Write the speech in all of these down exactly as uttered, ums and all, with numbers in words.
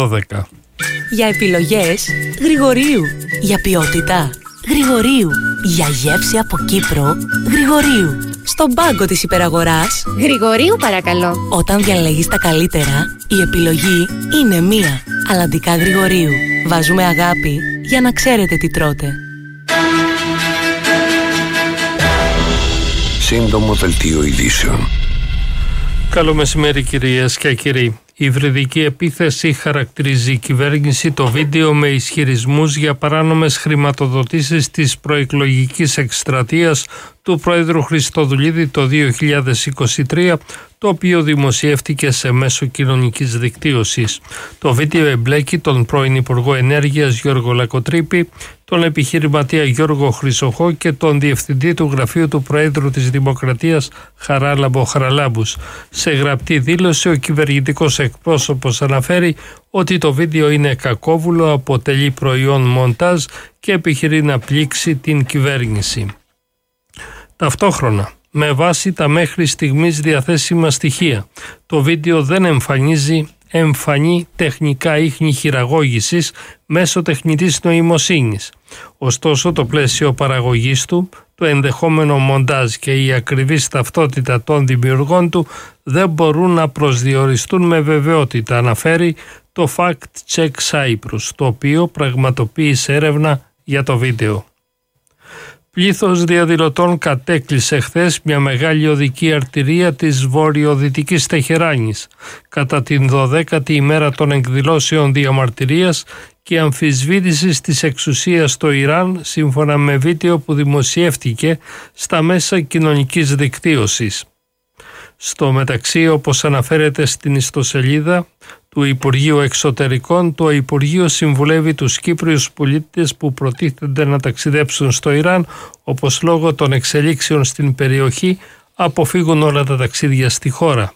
δώδεκα. Για επιλογές Γρηγορίου. Για ποιότητα Γρηγορίου. Για γεύση από Κύπρο Γρηγορίου. Στον πάγκο της υπεραγοράς Γρηγορίου παρακαλώ. Όταν διαλέγεις τα καλύτερα, η επιλογή είναι μία. Αλλαντικά Γρηγορίου. Βάζουμε αγάπη για να ξέρετε τι τρώτε. Σύντομο δελτίο ειδήσεων. Καλό μεσημέρι κυρίες και κύριοι. Η υβριδική επίθεση χαρακτηρίζει η κυβέρνηση το βίντεο με ισχυρισμούς για παράνομες χρηματοδοτήσεις της προεκλογικής εκστρατείας του Πρόεδρου Χριστοδουλίδη το δύο χιλιάδες είκοσι τρία, το οποίο δημοσιεύτηκε σε μέσο κοινωνικής δικτύωσης. Το βίντεο εμπλέκει τον πρώην Υπουργό Ενέργειας Γιώργο Λακοτρίπη, τον επιχειρηματία Γιώργο Χρυσοχό και τον διευθυντή του γραφείου του Προέδρου της Δημοκρατίας Χαράλαμπο Χαραλάμπους. Σε γραπτή δήλωση ο κυβερνητικός εκπρόσωπος αναφέρει ότι το βίντεο είναι κακόβουλο, αποτελεί προϊόν μοντάζ και επιχειρεί να πλήξει την κυβέρνηση. Ταυτόχρονα, με βάση τα μέχρι στιγμής διαθέσιμα στοιχεία, το βίντεο δεν εμφανίζει εμφανή τεχνικά ίχνη χειραγώγησης μέσω τεχνητής νοημοσύνης. Ωστόσο, το πλαίσιο παραγωγής του, το ενδεχόμενο μοντάζ και η ακριβής ταυτότητα των δημιουργών του δεν μπορούν να προσδιοριστούν με βεβαιότητα, αναφέρει το Fact Check Cyprus, το οποίο πραγματοποίησε έρευνα για το βίντεο. Πλήθος διαδηλωτών κατέκλυσε χθες μια μεγάλη οδική αρτηρία της βορειοδυτικής Τεχεράνης κατά την δωδέκατη ημέρα των εκδηλώσεων διαμαρτυρίας και αμφισβήτησης της εξουσίας στο Ιράν, σύμφωνα με βίντεο που δημοσιεύτηκε στα μέσα κοινωνικής δικτύωσης. Στο μεταξύ, όπως αναφέρεται στην ιστοσελίδα του Υπουργείου Εξωτερικών, το Υπουργείο συμβουλεύει τους Κύπριους πολίτες που προτίθενται να ταξιδέψουν στο Ιράν, όπως λόγω των εξελίξεων στην περιοχή αποφύγουν όλα τα ταξίδια στη χώρα.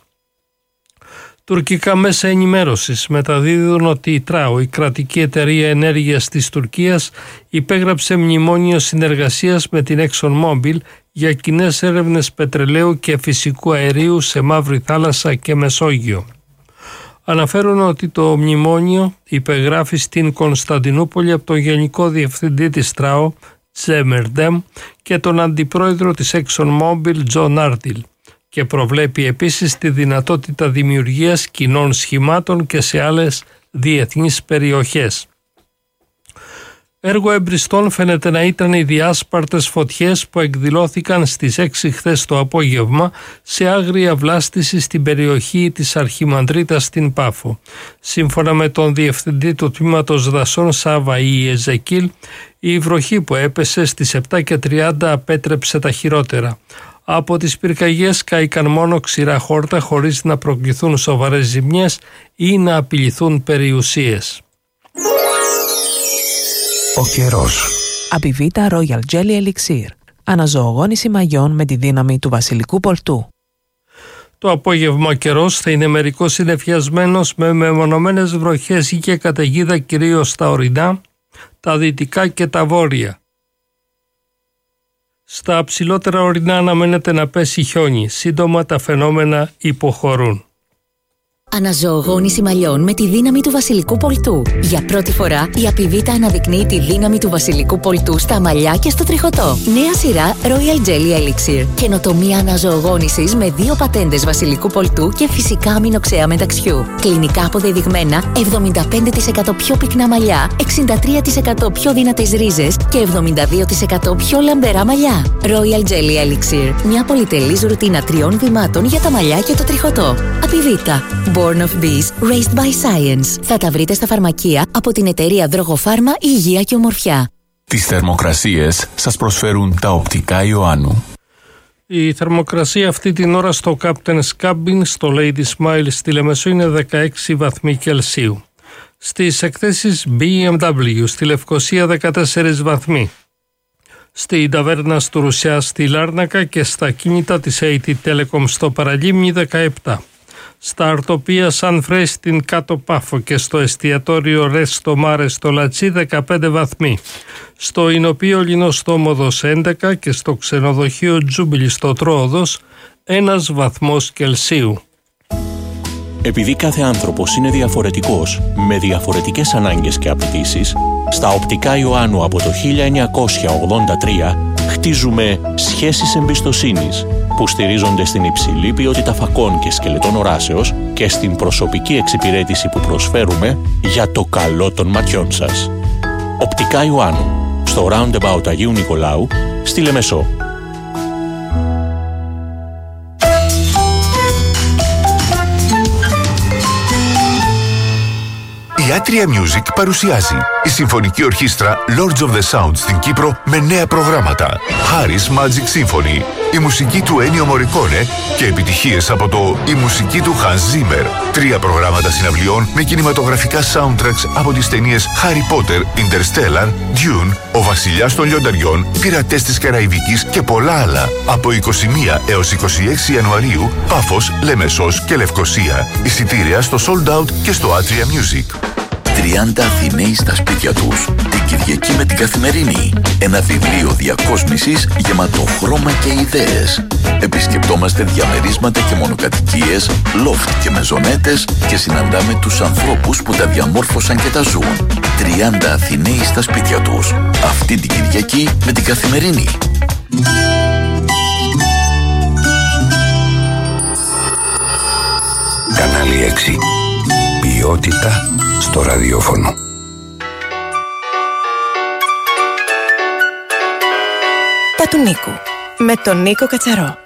Τουρκικά μέσα ενημέρωσης μεταδίδουν ότι η ΤΡΑΟ, η κρατική εταιρεία ενέργειας της Τουρκίας, υπέγραψε μνημόνιο συνεργασίας με την ExxonMobil για κοινές έρευνες πετρελαίου και φυσικού αερίου σε Μαύρη Θάλασσα και Μεσόγειο. Αναφέρουν ότι το μνημόνιο υπεγράφει στην Κωνσταντινούπολη από τον Γενικό Διευθυντή της ΤΡΑΟ, Τζέμερντεμ, και τον Αντιπρόεδρο της ExxonMobil, Τζον Άρτιλ, και προβλέπει επίσης τη δυνατότητα δημιουργίας κοινών σχημάτων και σε άλλες διεθνείς περιοχές. Έργο εμπριστών φαίνεται να ήταν οι διάσπαρτες φωτιές που εκδηλώθηκαν στις έξι χθες το απόγευμα σε άγρια βλάστηση στην περιοχή της Αρχιμανδρίτας στην Πάφο. Σύμφωνα με τον διευθυντή του τμήματος δασών Σάβα Ή Εζεκίλ, η βροχή που έπεσε στις επτά και τριάντα απέτρεψε τα χειρότερα. Από τις πυρκαγιές κάηκαν μόνο ξηρά χόρτα χωρίς να προκληθούν σοβαρές ζημιές ή να απειληθούν περιουσίες. Ο καιρός. Απιβίτα Royal Jelly Elixir. Αναζωογόνηση μαγιών με τη δύναμη του βασιλικού πολτού. Το απόγευμα ο καιρός θα είναι μερικώς συννεφιασμένος με μεμονωμένες βροχές ή και καταιγίδα κυρίως στα ορεινά, τα δυτικά και τα βόρεια. Στα ψηλότερα ορεινά αναμένεται να πέσει χιόνι. Σύντομα τα φαινόμενα υποχωρούν. Αναζωογόνηση μαλλιών με τη δύναμη του βασιλικού πολτού. Για πρώτη φορά η Απιβίτα αναδεικνύει τη δύναμη του βασιλικού πολτού στα μαλλιά και στο τριχωτό. Νέα σειρά Royal Jelly Elixir. Καινοτομία αναζωογόνησης με δύο πατέντες βασιλικού πολτού και φυσικά αμινοξέα μεταξιού. Κλινικά αποδεδειγμένα εβδομήντα πέντε τοις εκατό πιο πυκνά μαλλιά, εξήντα τρία τοις εκατό πιο δυνατές ρίζες και εβδομήντα δύο τοις εκατό πιο λαμπερά μαλλιά. Royal Jelly Elixir. Μια πολυτελής ρουτίνα τριών βημάτων για τα μαλλιά και το τριχωτό. Απιβίτα. Born of Bees, Raised by Science. Θα τα βρείτε στα φαρμακεία από την εταιρεία Δρογοφάρμα Υγεία και Ομορφιά. Τις θερμοκρασίες σας προσφέρουν τα οπτικά Ιωάννου. Η θερμοκρασία αυτή την ώρα στο Captain's Cabin στο Lady Smile στη Λεμεσό είναι δεκαέξι βαθμοί Κελσίου. Στις εκθέσεις μπι εμ ντάμπλιου στη Λευκοσία δεκατέσσερις βαθμοί. Στην ταβέρνα του Ρουσιά στη Λάρνακα και στα κίνητα της έι τι Telecom στο Παραλίμνη δεκαεπτά. Στα αρτοπία Σαν Φρέι στην Κάτω Πάφο και στο εστιατόριο Ρέστο Μάρε στο Λατσί δεκαπέντε βαθμοί. Στο Ινοπείο Λινοστόμοδος έντεκα και στο ξενοδοχείο Τζούμπιλι στο Τρόοδος ένας βαθμός Κελσίου. Επειδή κάθε άνθρωπος είναι διαφορετικός, με διαφορετικές ανάγκες και απαιτήσεις, στα Οπτικά Ιωάννου από το χίλια εννιακόσια ογδόντα τρία χτίζουμε σχέσεις εμπιστοσύνης που στηρίζονται στην υψηλή ποιότητα φακών και σκελετών οράσεως και στην προσωπική εξυπηρέτηση που προσφέρουμε για το καλό των ματιών σας. Οπτικά Ιωάννου, στο Roundabout Αγίου Νικολάου, στη Λεμεσό. Η Atria Music παρουσιάζει η Συμφωνική Ορχήστρα Lords of the Sound στην Κύπρο με νέα προγράμματα. Harry's Magic Symphony, η μουσική του Ennio Morricone και επιτυχίες από το «Η μουσική του Hans Zimmer». Τρία προγράμματα συναυλιών με κινηματογραφικά soundtracks από τις ταινίες Harry Potter, Interstellar, Dune, Ο Βασιλιάς των Λιονταριών, Πειρατές της Καραϊβικής και πολλά άλλα. Από είκοσι μία έως είκοσι έξι Ιανουαρίου, Πάφος, Λεμεσός και Λευκοσία. Εισιτήρια στο Sold Out και στο Atria Music. τριάντα Αθηναίοι στα σπίτια τους. Την Κυριακή με την Καθημερινή. Ένα βιβλίο διακόσμησης γεμάτο χρώμα και ιδέες. Επισκεπτόμαστε διαμερίσματα και μονοκατοικίες, λόφτ και μεζονέτες και συναντάμε τους ανθρώπους που τα διαμόρφωσαν και τα ζουν. τριάντα Αθηναίοι στα σπίτια τους. Αυτή την Κυριακή με την Καθημερινή. Κανάλι έξι. Ποιότητα στο ραδιόφωνο. Τα του Νίκου με τον Νίκο Κατσαρό.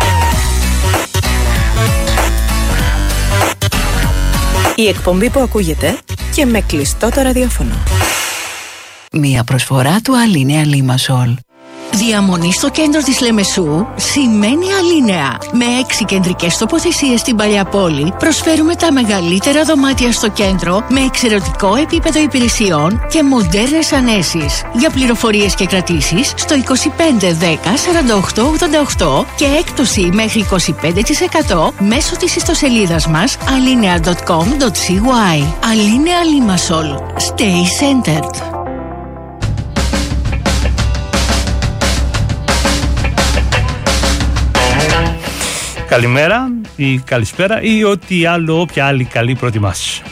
Η εκπομπή που ακούγεται και με κλειστό το ραδιόφωνο. Μία προσφορά του Alinea Limassol. Διαμονή στο κέντρο της Λεμεσού σημαίνει Alinea. Με έξι κεντρικές τοποθεσίες στην παλιά πόλη προσφέρουμε τα μεγαλύτερα δωμάτια στο κέντρο με εξαιρετικό επίπεδο υπηρεσιών και μοντέρνες ανέσεις. Για πληροφορίες και κρατήσεις στο είκοσι πέντε δέκα σαράντα οκτώ ογδόντα οκτώ και έκπτωση μέχρι είκοσι πέντε τοις εκατό μέσω της ιστοσελίδας μας alinea τελεία com τελεία cy. Alinea Limassol. Stay centered. Καλημέρα ή καλησπέρα ή ό,τι άλλο, όποια άλλη καλή προτιμάς.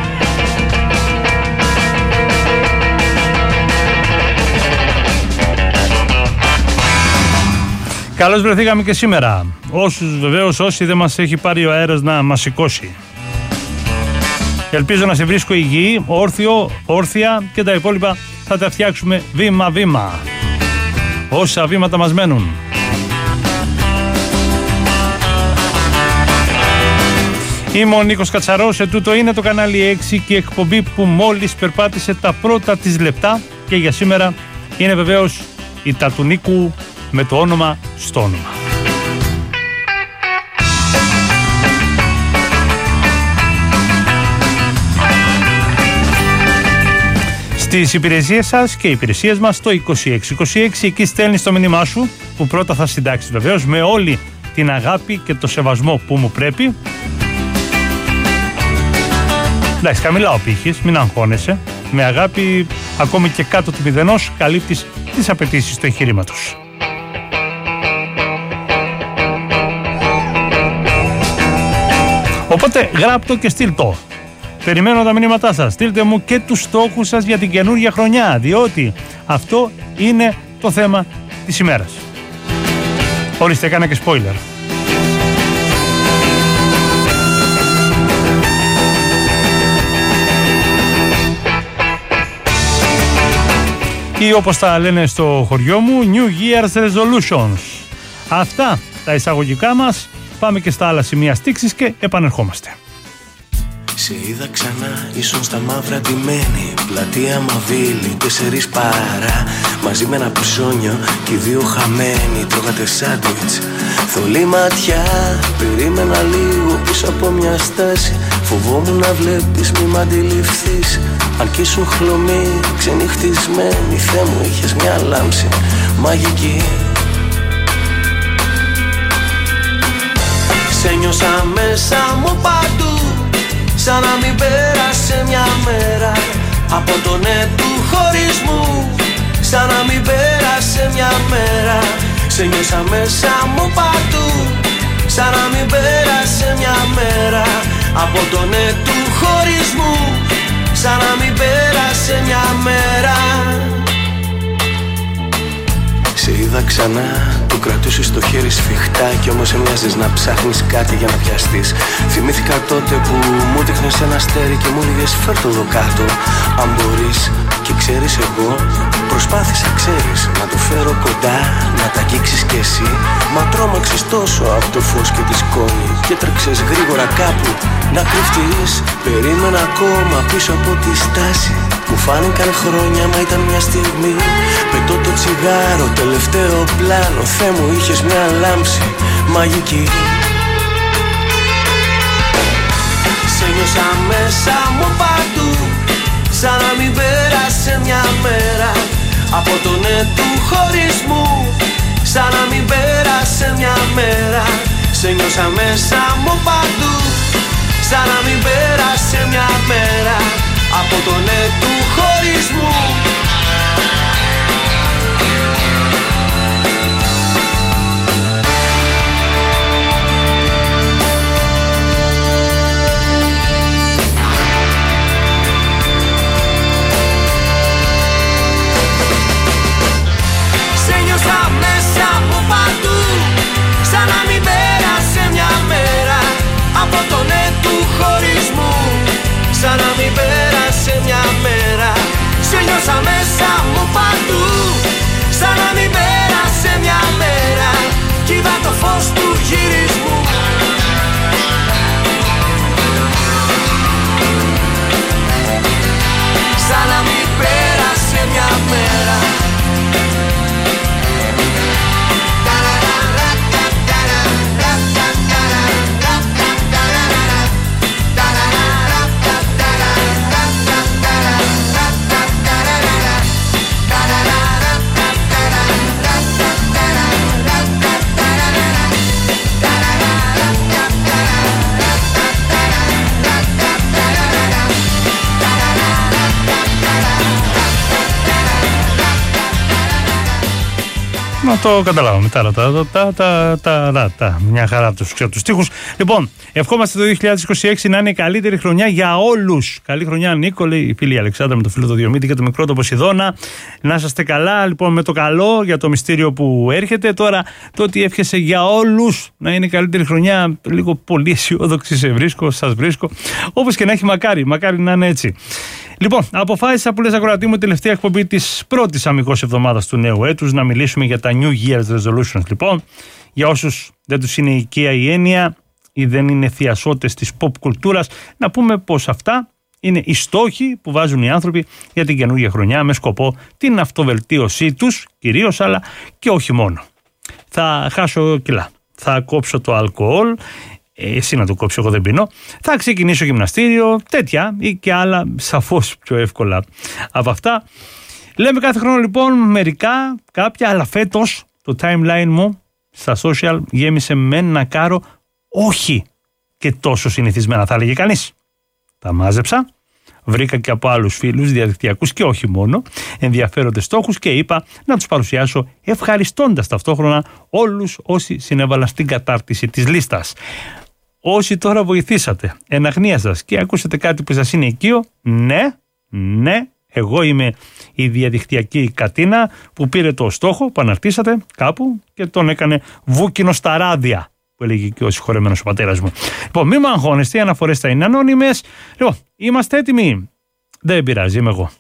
Καλώς βρεθήκαμε και σήμερα. Όσους βεβαίως, όσοι δεν μας έχει πάρει ο αέρας να μας σηκώσει. Ελπίζω να σε βρίσκω υγιή, όρθιο, όρθια και τα υπόλοιπα θα τα φτιάξουμε βήμα-βήμα. Όσα βήματα μας μένουν. Είμαι ο Νίκος Κατσαρός, ετούτο είναι το κανάλι έξι και η εκπομπή που μόλις περπάτησε τα πρώτα της λεπτά και για σήμερα είναι βεβαίως η Τα του Νίκου με το όνομα στο όνομα. Στις υπηρεσίες σας και οι υπηρεσίες μας το είκοσι έξι είκοσι έξι, εκεί στέλνεις το μήνυμά σου που πρώτα θα συντάξεις βεβαίως με όλη την αγάπη και το σεβασμό που μου πρέπει. Εντάξει, χαμηλά ο πύχης, μην αγχώνεσαι. Με αγάπη, ακόμη και κάτω του μηδενός, καλύπτεις τις απαιτήσεις του εγχειρήματος. Οπότε γράπτο και στείλ το. Περιμένω τα μηνύματά σας. Στείλτε μου και τους στόχους σας για την καινούργια χρονιά, διότι αυτό είναι το θέμα της ημέρας. Ορίστε, έκανα και spoiler. Ή όπως τα λένε στο χωριό μου, New Year's Resolutions. Αυτά τα εισαγωγικά μας. Πάμε και στα άλλα σημεία στίξης και επανερχόμαστε. Σε είδα ξανά, ίσον στα μαύρα ντυμένη. Πλατεία Μαβίλη, τέσσερις παρά. Μαζί με ένα ψώνιο και οι δύο χαμένοι. Τρώγατε σάντουιτς, θολή ματιά. Περίμενα λίγο πίσω από μια στάση. Φοβόμουν να βλέπεις, μη μ' αντιληφθείς. Αν κι ήσουν χλωμή, ξενυχτισμένη. Θεέ μου, είχες μια λάμψη μαγική. Σε νιώσα μέσα μου παντού, σαν να μην πέρασε μια μέρα από το ναι του χωρισμού. Σαν να μην πέρασε μια μέρα. Σε νιώσα μέσα μου παντού, σαν να μην πέρασε μια μέρα από το ναι του χωρισμού, σαν να μην πέρασε μια μέρα. Σε είδα ξανά, το κρατούσες στο χέρι σφιχτά κι όμως έμοιαζες να ψάχνεις κάτι για να πιαστείς. Θυμήθηκα τότε που μου δείχνες ένα αστέρι και μου έλεγες φέρ' το εδώ κάτω αν μπορείς. Και ξέρεις εγώ προσπάθησα, ξέρεις, να το φέρω κοντά, να τα αγγίξεις κι εσύ. Μα τρόμαξες τόσο από το φως και τη σκόνη και τρέξες γρήγορα κάπου να κρυφτείς. Περίμενα ακόμα πίσω από τη στάση, μου φάνηκαν χρόνια μα ήταν μια στιγμή. Πετώ το τσιγάρο, τελευταίο πλάνο, Θεέ μου είχες μια λάμψη μαγική. Σε νιώσα μέσα μου παντού, σαν να μην πέρασε μια μέρα από το ναι του χωρισμού, σαν να μην πέρασε μια μέρα. Σε νιώσα μέσα μου παντού, σαν να μην πέρασε μια μέρα από το ναι του χωρισμού. Σαν να μην πέρασε μια μέρα από το ναι του χωρισμού, σαν να μην πέρασε μια μέρα. Σε νιώσα μέσα μου παντού, σαν να μην πέρασε μια μέρα κι είδα το φως του γυρισμού. Σαν να μην πέρασε μια μέρα. Να το καταλάβαμε. Τα, τα, τα, τα, τα, τα, τα. Μια χαρά τους ξέρω τους στίχους. Λοιπόν, ευχόμαστε το δύο χιλιάδες είκοσι έξι να είναι η καλύτερη χρονιά για όλους. Καλή χρονιά, Νίκο, λέει η φίλη Αλεξάνδρα με το φίλο του Διομήτη και το μικρό το Ποσειδώνα. Να είσαστε καλά, λοιπόν, με το καλό για το μυστήριο που έρχεται. Τώρα, το ότι εύχεσαι για όλους να είναι η καλύτερη χρονιά, λίγο πολύ αισιόδοξη σε βρίσκω, σας βρίσκω. Όπως και να έχει, μακάρι, μακάρι να είναι έτσι. Λοιπόν, αποφάσισα που λες ακροατή μου τελευταία εκπομπή της πρώτης αμυγός εβδομάδας του νέου έτους να μιλήσουμε για τα New Year's Resolutions. Λοιπόν, για όσους δεν τους είναι οικία η έννοια ή δεν είναι θειασότες της pop κουλτούρας, να πούμε πως αυτά είναι οι στόχοι που βάζουν οι άνθρωποι για την καινούργια χρονιά με σκοπό την αυτοβελτίωσή τους κυρίως, αλλά και όχι μόνο. Θα χάσω κιλά, θα κόψω το αλκοόλ, εσύ να το κόψει, εγώ δεν πίνω. Θα ξεκινήσω γυμναστήριο, τέτοια ή και άλλα, σαφώς πιο εύκολα από αυτά. Λέμε κάθε χρόνο λοιπόν μερικά, κάποια, αλλά φέτος το timeline μου στα social γέμισε με ένα κάρο όχι και τόσο συνηθισμένα, θα έλεγε κανείς. Τα μάζεψα, βρήκα και από άλλους φίλους διαδικτυακούς και όχι μόνο ενδιαφέροντες στόχους και είπα να τους παρουσιάσω ευχαριστώντας ταυτόχρονα όλους όσοι συνέβαλαν στην κατάρτιση της λίστας. Όσοι τώρα βοηθήσατε, εν αγνία σας και ακούσατε κάτι που σας είναι οικείο, ναι, ναι, εγώ είμαι η διαδικτυακή Κατίνα που πήρε το στόχο που αναρτήσατε κάπου και τον έκανε βούκινο στα ράδια, που έλεγε και ο συγχωρεμένος ο πατέρας μου. Λοιπόν, μη με αγχώνεστε, οι αναφορές θα είναι ανώνυμες. Λοιπόν, είμαστε έτοιμοι. Δεν πειράζει, είμαι εγώ.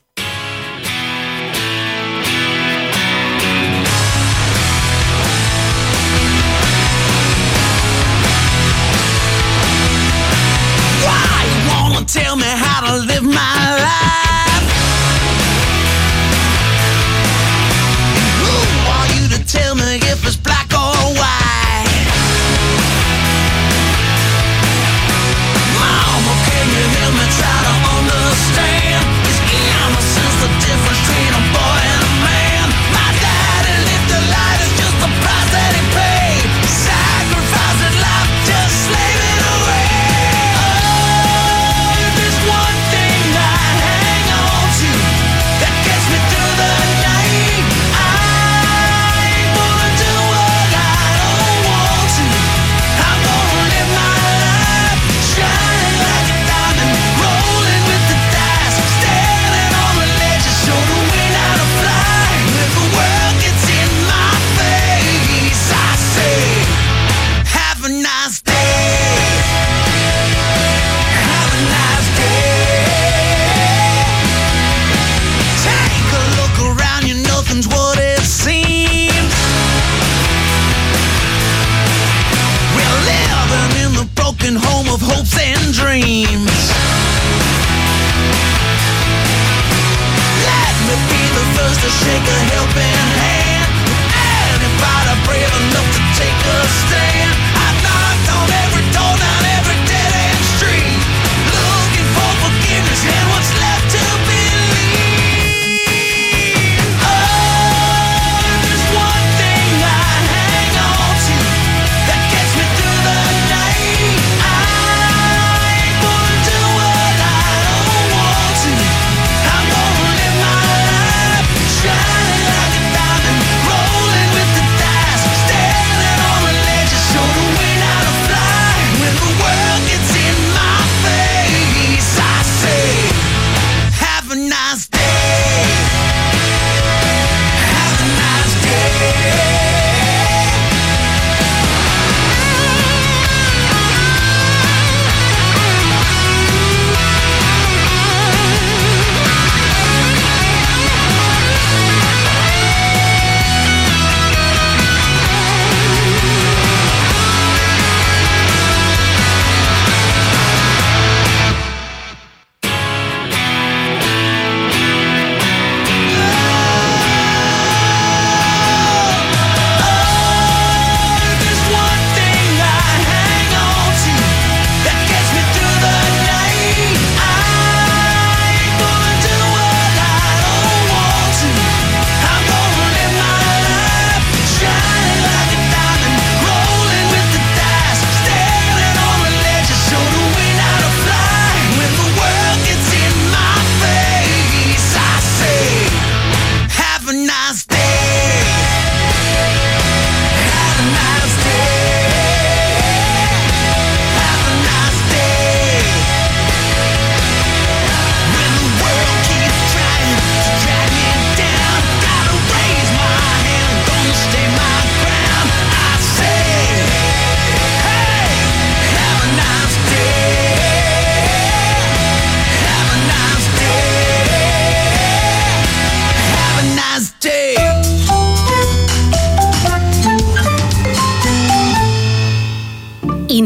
Tell me how to live my life. Who are you to tell me if it's black or white? Mama, can you help me try to understand? Is innocence the difference between a boy and a man? My daddy lived a life, it's just the price that he paid. Sacrificing life, just slaving away. One thing I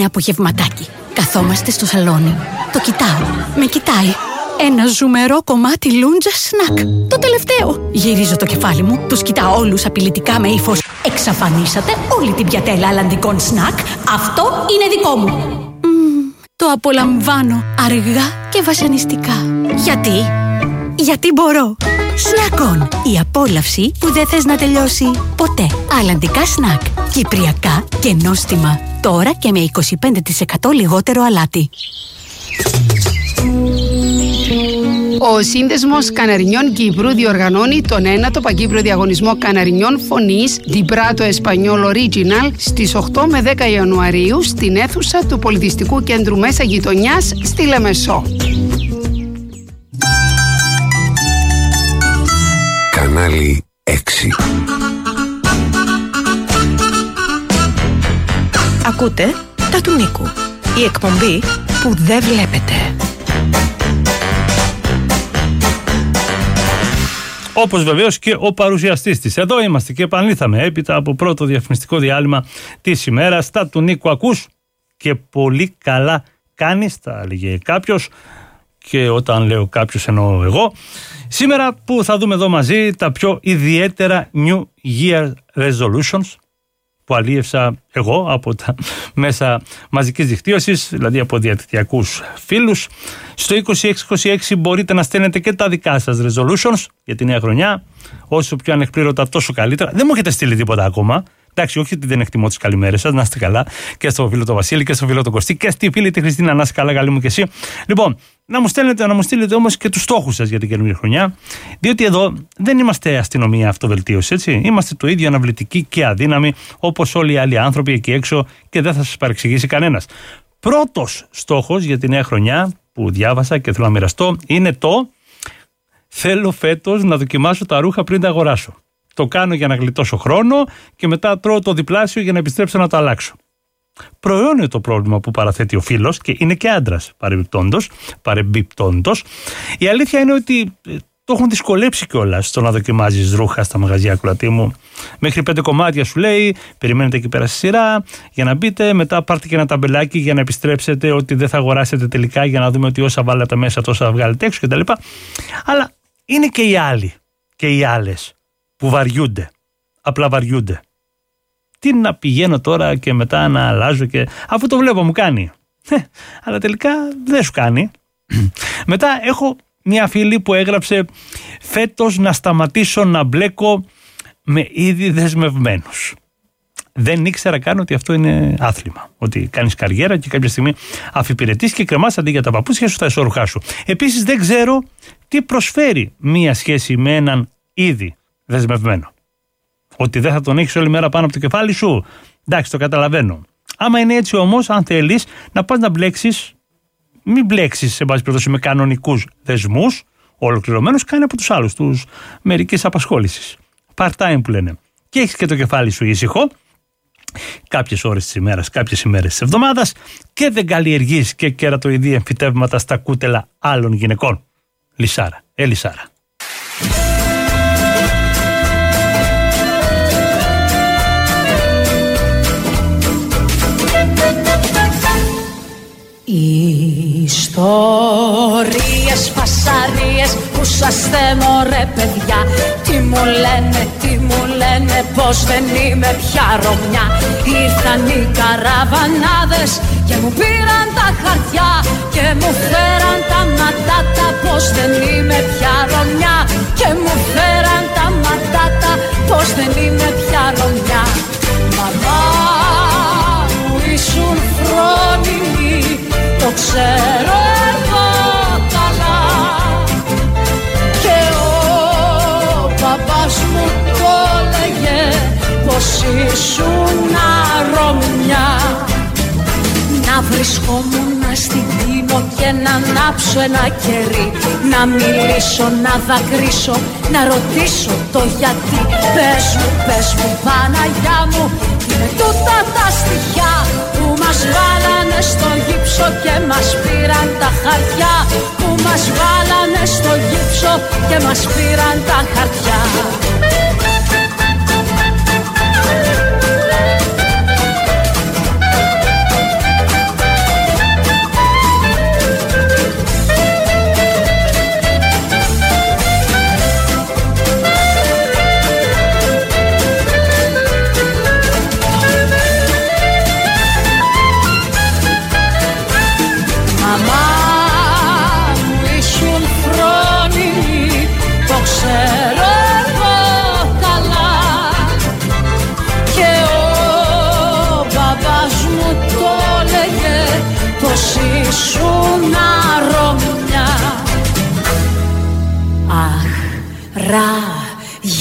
απογευματάκι. Καθόμαστε στο σαλόνι. Το κοιτάω. Με κοιτάει. Ένα ζουμερό κομμάτι λούντζα σνακ. Το τελευταίο. Γυρίζω το κεφάλι μου. Τους κοιτάω όλους απειλητικά με ύφος. Εξαφανίσατε όλη την πιατέλα αλλαντικών σνακ. Αυτό είναι δικό μου. Μ, το απολαμβάνω αργά και βασανιστικά. Γιατί? Γιατί μπορώ. Σνακ-ον. Η απόλαυση που δεν θες να τελειώσει ποτέ. Αλλαντικά σνακ. Κυπριακά και νόστιμα. Τώρα και με είκοσι πέντε τοις εκατό λιγότερο αλάτι. Ο Σύνδεσμος Καναρινιών Κύπρου διοργανώνει τον ένατο Παγκύπριο Διαγωνισμό Καναρινιών Φωνής Διπράτο Εσπανιόλ Original στις οκτώ με δέκα Ιανουαρίου στην αίθουσα του Πολιτιστικού Κέντρου Μέσα Γειτονιάς στη Λεμεσό. Κανάλι έξι. Ακούτε τα του Νίκου, η εκπομπή που δεν βλέπετε. Όπως βεβαίως και ο παρουσιαστής της. Εδώ είμαστε και επανήλθαμε έπειτα από πρώτο διαφημιστικό διάλειμμα της ημέρας. Τα του Νίκου ακούς και πολύ καλά κάνεις, τα έλεγε κάποιος, και όταν λέω κάποιος εννοώ εγώ. Σήμερα που θα δούμε εδώ μαζί τα πιο ιδιαίτερα New Year Resolutions που αλίευσα εγώ από τα μέσα μαζικής δικτύωσης, δηλαδή από διαδικτυακούς φίλους. Στο είκοσι έξι είκοσι έξι μπορείτε να στέλνετε και τα δικά σας resolutions για τη νέα χρονιά, όσο πιο ανεκπλήρωτα τόσο καλύτερα. Δεν μου έχετε στείλει τίποτα ακόμα. Εντάξει, όχι ότι δεν εκτιμώ τις καλημέρες σας, να είστε καλά, και στο φίλο τον Βασίλη και στο φίλο τον Κωστή και στη φίλη τη Χριστίνα, να είστε καλά, καλή μου και εσύ. Λοιπόν, να μου στέλνετε, να μου στείλετε όμως και τους στόχους σας για την καινούργια χρονιά, διότι εδώ δεν είμαστε αστυνομία αυτοβελτίωση, έτσι. Είμαστε το ίδιο αναβλητικοί και αδύναμοι όπως όλοι οι άλλοι άνθρωποι εκεί έξω και δεν θα σας παρεξηγήσει κανένας. Πρώτος στόχος για τη νέα χρονιά που διάβασα και θέλω να μοιραστώ είναι το θέλω φέτος να δοκιμάσω τα ρούχα πριν τα αγοράσω. Το κάνω για να γλιτώσω χρόνο και μετά τρώω το διπλάσιο για να επιστρέψω να το αλλάξω. Προαιώνιο το πρόβλημα που παραθέτει ο φίλος και είναι και άντρας παρεμπιπτόντος. Η αλήθεια είναι ότι το έχουν δυσκολέψει κιόλας στο να δοκιμάζεις ρούχα στα μαγαζιά, κουλατή μου. Μέχρι πέντε κομμάτια σου λέει, περιμένετε εκεί πέρα στη σειρά για να μπείτε, μετά πάρτε και ένα ταμπελάκι για να επιστρέψετε ότι δεν θα αγοράσετε τελικά, για να δούμε ότι όσα βάλετε μέσα τόσα θα βγάλετε έξω κτλ. Αλλά είναι και οι άλλοι και οι άλλες που βαριούνται, απλά βαριούνται. Τι να πηγαίνω τώρα και μετά να αλλάζω, και αφού το βλέπω μου κάνει. Ε, αλλά τελικά δεν σου κάνει. Μετά έχω μια φίλη που έγραψε φέτος να σταματήσω να μπλέκω με ήδη δεσμευμένους. Δεν ήξερα καν ότι αυτό είναι άθλημα. Ότι κάνεις καριέρα και κάποια στιγμή αφιπηρετείς και κρεμάς αντί για τα παπούτσια σου τα εσώρουχά σου. Επίσης δεν ξέρω τι προσφέρει μια σχέση με έναν ήδη δεσμευμένο. Ότι δεν θα τον έχεις όλη μέρα πάνω από το κεφάλι σου. Εντάξει, το καταλαβαίνω. Άμα είναι έτσι όμως, αν θέλεις να πας να μπλέξεις, μην μπλέξεις σε πάση περιπτώσει με κανονικούς δεσμούς, ολοκληρωμένους, κάνει από τους άλλους, τους μερικής απασχόλησης. Part-time που λένε. Και έχεις και το κεφάλι σου ήσυχο, κάποιες ώρες της ημέρας, κάποιες ημέρες της εβδομάδας, και δεν καλλιεργείς και κερατοειδή εμφυτεύματα στα κούτελα άλλων γυναικών. Λυσάρα. Ε, Λυσάρα. Ιστορίες, φασαρίες που σας θέμω ρε παιδιά. Τι μου λένε, τι μου λένε, πως δεν είμαι πια Ρωμιά. Ήρθαν οι καραβανάδες και μου πήραν τα χαρτιά και μου φέραν τα ματάτα, πως δεν είμαι πια Ρωμιά. Και μου φέραν τα ματάτα, πως δεν είμαι πια Ρωμιά. Μαμά μου ήσουν φρόνιμη, το ξέρω εγώ καλά, και ο παπάς μου το λέγε πως ήσουν Ρωμιά. Να βρισκόμουν στην Τίνο και να ανάψω ένα κερί, να μιλήσω, να δακρύσω, να ρωτήσω το γιατί. Πες μου, πες μου Παναγιά μου, είναι τούτα τα στοιχιά που μας βάλανε στο γύψο και μας πήραν τα χαρτιά. Που μας βάλανε στο γύψο και μας πήραν τα χαρτιά.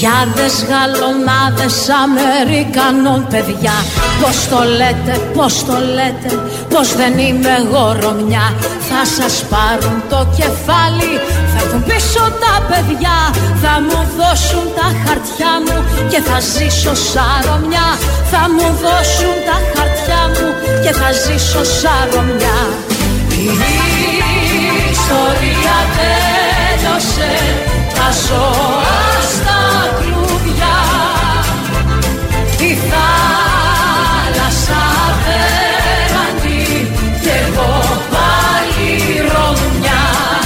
χιλιάδες γαλονάδες Αμερικανών παιδιά. Πώς το λέτε, πώς το λέτε, πως δεν είμαι εγώ Ρωμιά. Θα σας πάρουν το κεφάλι, θα έρθουν πίσω τα παιδιά. Θα μου δώσουν τα χαρτιά μου και θα ζήσω σαν Ρωμιά. Θα μου δώσουν τα χαρτιά μου και θα ζήσω σαν Ρωμιά. Η ιστορία τέλειωσε, τα ζώα στα κλουβιά. Η θάλασσα απέναντι κι εγώ πάλι Ρωμιά.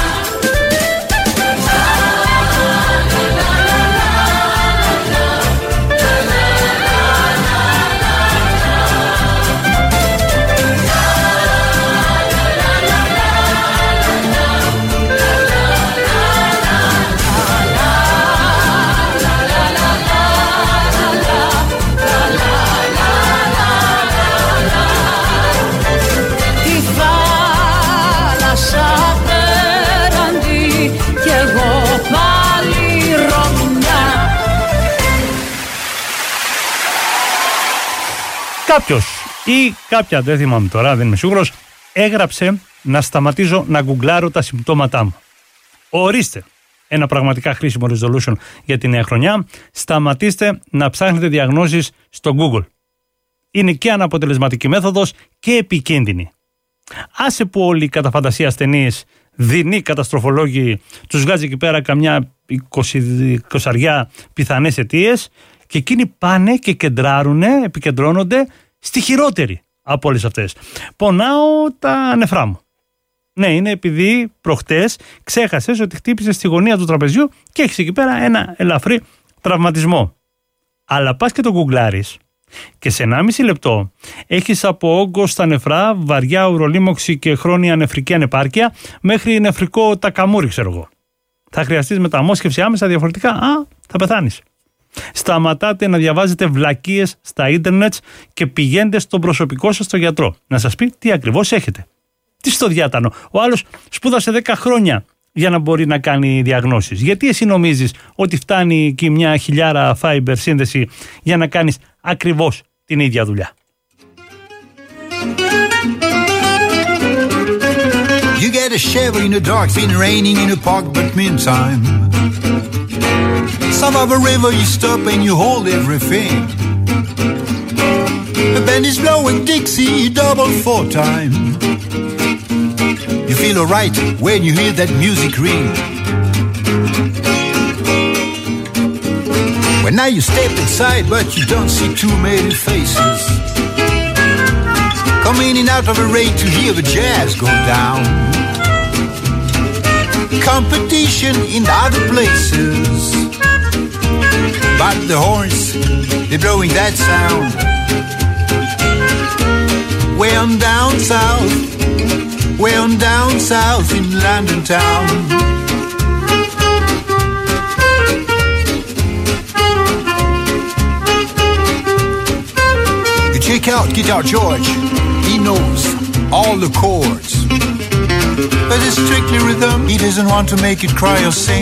Κάποιος ή κάποια, δεν θυμάμαι τώρα, δεν είμαι σίγουρος, έγραψε να σταματήσω να γκουγκλάρω τα συμπτώματά μου. Ορίστε ένα πραγματικά χρήσιμο resolution για τη νέα χρονιά. Σταματήστε να ψάχνετε διαγνώσεις στο Google. Είναι και αναποτελεσματική μέθοδος και επικίνδυνη. Άσε που όλοι οι κατά φαντασία ασθενείς, δεινοί καταστροφολόγοι, τους βγάζει εκεί πέρα καμιά εικοσαριά πιθανές αιτίες και εκείνοι πάνε και κεντράρουνε, επικεντρώνονται στη χειρότερη από όλες αυτές. Πονάω τα νεφρά μου. Ναι, είναι επειδή προχτές ξέχασες ότι χτύπησες στη γωνία του τραπεζιού και έχεις εκεί πέρα ένα ελαφρύ τραυματισμό. Αλλά πας και το γκουγκλάρεις και σε ενάμιση λεπτό έχεις από όγκο στα νεφρά, βαριά ουρολίμωξη και χρόνια νεφρική ανεπάρκεια μέχρι νεφρικό τακαμούρι, ξέρω εγώ. Θα χρειαστείς μεταμόσχευση άμεσα, διαφορετικά α, θα πεθάνεις. Σταματάτε να διαβάζετε βλακίες στα ίντερνετ και πηγαίνετε στον προσωπικό σας, στον γιατρό, να σας πει τι ακριβώς έχετε. Τι στο διάτανο. Ο άλλος σπούδασε δέκα χρόνια για να μπορεί να κάνει διαγνώσεις. Γιατί εσύ νομίζεις ότι φτάνει εκεί μια χιλιάρα fiber σύνδεση για να κάνεις ακριβώς την ίδια δουλειά? You get a shiver in the dark, been raining in the park, but meantime, some of a river you stop and you hold everything. The band is blowing Dixie double four time. You feel alright when you hear that music ring. Well, now you step inside, but you don't see too many faces. Coming in out of a rain to hear the jazz go down. Competition in other places, but the horns, they're blowing that sound. Way on down south, way on down south in London town. You check out Guitar George, he knows all the chords, but it's strictly rhythm, he doesn't want to make it cry or sing.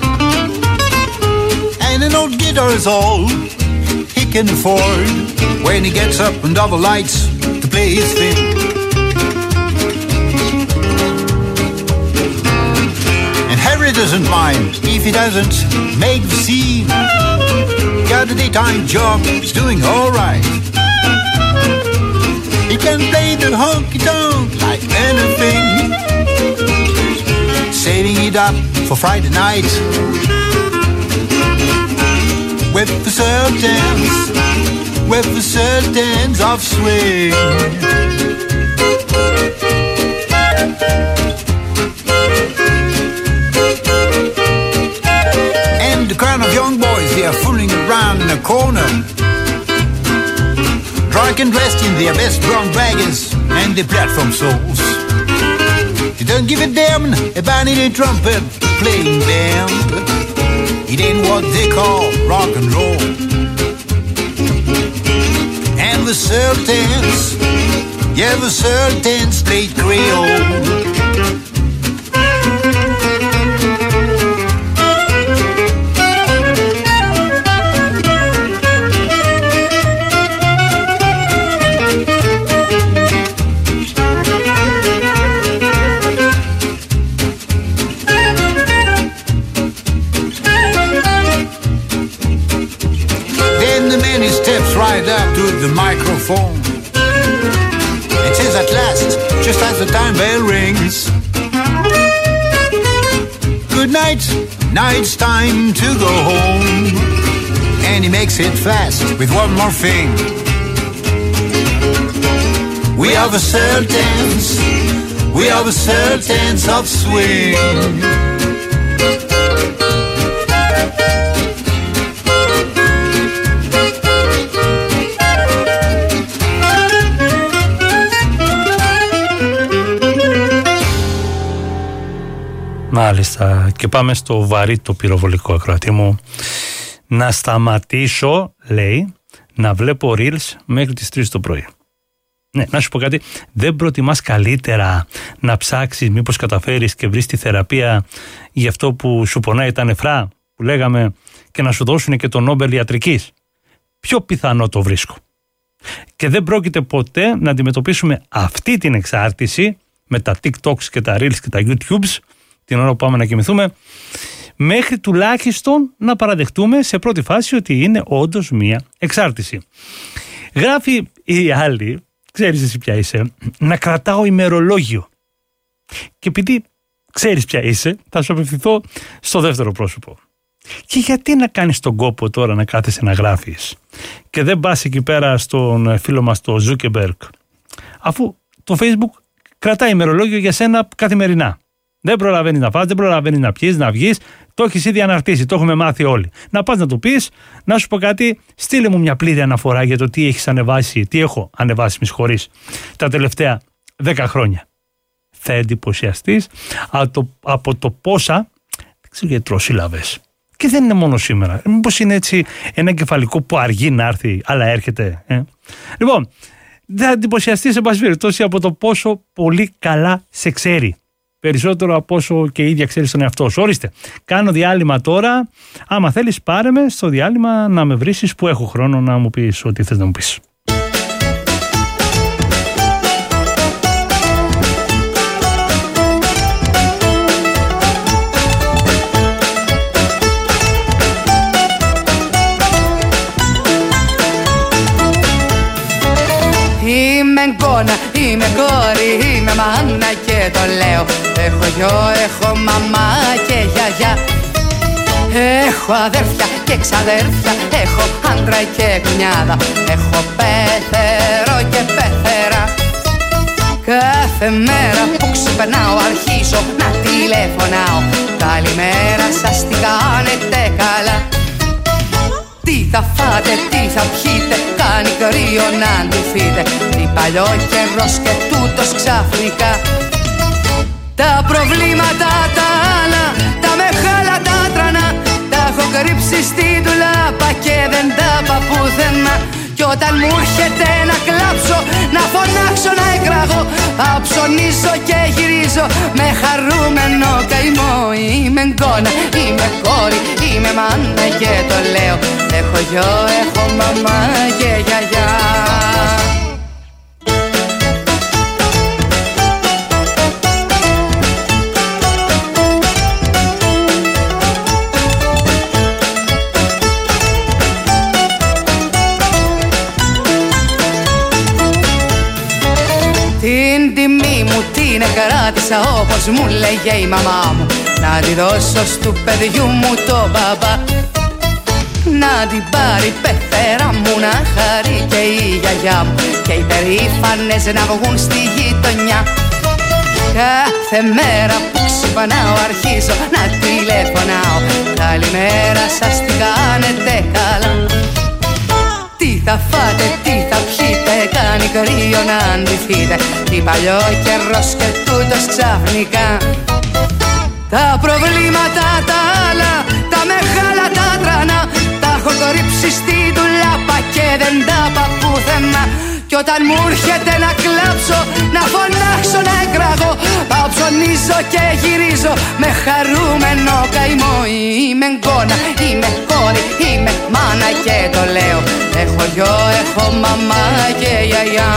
And an old guitar is all he can afford when he gets up under the lights to play his thing. And Harry doesn't mind if he doesn't make the scene. Got a daytime job, he's doing alright. He can play the honky-tonk like anything, saving it up for Friday night with the sultans, with the sultans of swing. And the crowd of young boys, they are fooling around in a corner, drunk and dressed in their best brown wagons and their platform souls. They don't give a damn about any trumpet playing band. It ain't what they call rock and roll. And the Sultans, yeah, the Sultans played Creole. the microphone. It says at last, just as the time bell rings. Good night, now it's time to go home. And he makes it fast with one more thing. We have a sultans, we have a sultans of swing. Μάλιστα, και πάμε στο βαρύ το πυροβολικό, ακροατή μου. Να σταματήσω, λέει, να βλέπω reels μέχρι τις τρεις το πρωί. Ναι, να σου πω κάτι, δεν προτιμάς καλύτερα να ψάξεις μήπως καταφέρεις και βρεις τη θεραπεία για αυτό που σου πονάει τα νεφρά, που λέγαμε, και να σου δώσουν και το Νόμπελ ιατρικής? Πιο πιθανό το βρίσκω. Και δεν πρόκειται ποτέ να αντιμετωπίσουμε αυτή την εξάρτηση με τα TikToks και τα Reels και τα YouTubes την ώρα που πάμε να κοιμηθούμε, μέχρι τουλάχιστον να παραδεχτούμε σε πρώτη φάση ότι είναι όντως μία εξάρτηση. Γράφει η άλλη, ξέρεις εσύ ποια είσαι, να κρατάω ημερολόγιο. Και επειδή ξέρεις ποια είσαι, θα σου απευθυνθώ στο δεύτερο πρόσωπο. Και γιατί να κάνεις τον κόπο τώρα να κάθεσαι να γράφεις και δεν πας εκεί πέρα στον φίλο μας το Zuckerberg, αφού το Facebook κρατάει ημερολόγιο για σένα καθημερινά. Δεν προλαβαίνεις να φας, δεν προλαβαίνεις να πιείς, να βγεις. Το έχεις ήδη αναρτήσει, το έχουμε μάθει όλοι. Να πας να το πεις, να σου πω κάτι, στείλε μου μια πλήρη αναφορά για το τι έχεις ανεβάσει, τι έχω ανεβάσει, με συγχωρείς, τα τελευταία δέκα χρόνια. Θα εντυπωσιαστείς από το, από το πόσα, δεν ξέρω γιατί τρώω σύλλαβες. Και δεν είναι μόνο σήμερα. Μήπως είναι έτσι ένα κεφαλικό που αργεί να έρθει, αλλά έρχεται. Ε? Λοιπόν, θα εντυπωσιαστείς σε πάση περιπτώσει από το πόσο πολύ καλά σε ξέρει. Περισσότερο από όσο και η ίδια ξέρεις τον εαυτό σου. Ορίστε, κάνω διάλειμμα τώρα. Άμα θέλεις πάρε με στο διάλειμμα να με βρίσεις που έχω χρόνο να μου πεις ό,τι θες να μου πεις. Είμαι γκόνα, είμαι κόρη, είμαι μάνα και το λέω. Έχω γιο, έχω μαμά και γιαγιά. Έχω αδέρφια και ξαδέρφια, έχω άντρα και κουνιάδα. Έχω πέθερο και πέθερα. Κάθε μέρα που ξυπνάω αρχίζω να τηλεφωνάω. Καλημέρα σας, τι κάνετε καλά? Τι θα φάτε, τι θα πιείτε, κάνει κρύο να ντυθείτε. Τι παλιό καιρός και τούτος ξαφνικά. Τα προβλήματα τα άλλα, τα μεγάλα τα τρανά, τα έχω κρύψει στην τουλάπα και δεν τα πάω πουθενά. Κι όταν μου έρχεται να κλάψω, να φωνάξω, να εκραγώ, αψωνίζω και γυρίζω με χαρούμενο καημό. Είμαι γκόνα, είμαι κόρη, είμαι μάνα και το λέω. Έχω γιο, έχω μαμά και γιαγιά. Την τιμή μου την εκράτησα όπως μου λέγε η μαμά μου. Να τη δώσω στου παιδιού μου το μπαμπά. Να την πάρει πεθέρα μου να χαρεί και η γιαγιά μου. Και οι περήφανες να βγουν στη γειτονιά. Κάθε μέρα που ξυπνάω αρχίζω να τηλεφωνάω. Καλημέρα σας, τι κάνετε καλά? Τι θα φάτε, τι θα πιείτε, κάνει κρύο να ντυθείτε. Τι παλιό καιρός και τούτος ξαφνικά. Τα προβλήματα τα άλλα, τα μεγάλα τα τρανά, τα έχω κρύψει στην τουλάπα και δεν τα πάω πουθενά. Κι όταν μου έρχεται να κλάψω, να φωνάξω, να εκραγώ, πάω ψωνίζω και γυρίζω με χαρούμενο καημό. Είμαι γκόνα, είμαι κόρη, είμαι μάνα και το λέω. Έχω γιο, έχω μαμά και γιαγιά.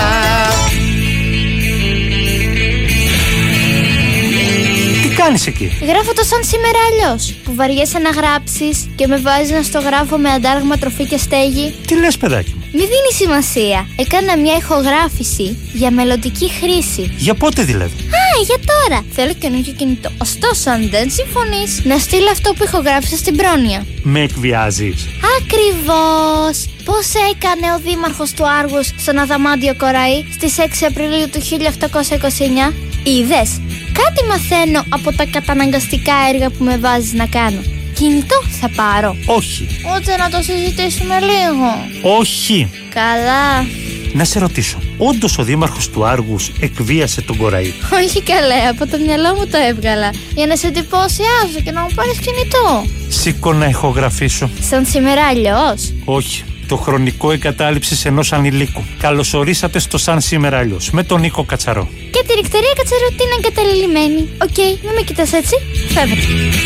Τι κάνεις εκεί? Γράφω το σαν σήμερα αλλιώς, που βαριέσαι να γράψεις και με βάζεις να στο γράφω με αντάλλαγμα τροφή και στέγη. Τι λες, παιδάκι μου? Μη δίνει σημασία. Έκανα μια ηχογράφηση για μελλοντική χρήση. Για πότε δηλαδή? Α, για τώρα. Θέλω καινούργιο κινητό. Ωστόσο, αν δεν συμφωνείς, να στείλω αυτό που ηχογράφησα στην πρόνοια. Με εκβιάζεις? Ακριβώς. Πώς έκανε ο δήμαρχος του Άργους στον Αδαμάντιο Κοραή στις έξι Απριλίου του χίλια οκτακόσια είκοσι εννιά. Είδες, κάτι μαθαίνω από τα καταναγκαστικά έργα που με βάζεις να κάνω. Κινητό θα πάρω. Όχι. Ούτε να το συζητήσουμε λίγο. Όχι. Καλά. Να σε ρωτήσω, όντως ο δήμαρχος του Άργους εκβίασε τον Κοραή? Όχι καλέ, από το μυαλό μου το έβγαλα. Για να σε εντυπωσιάζω και να μου πάρεις κινητό. Σήκω να ηχογραφήσω. Σαν σήμερα αλλιώς? Όχι. Το χρονικό εγκατάλειψης ενός ανηλίκου. Καλωσορίσατε στο Σαν σήμερα αλλιώς με τον Νίκο Κατσαρό. Και τη νυχτερία Κατσαρό την εγκαταλελειμμένη. Οκ, okay, μην με κοιτάς έτσι. Φεύγω.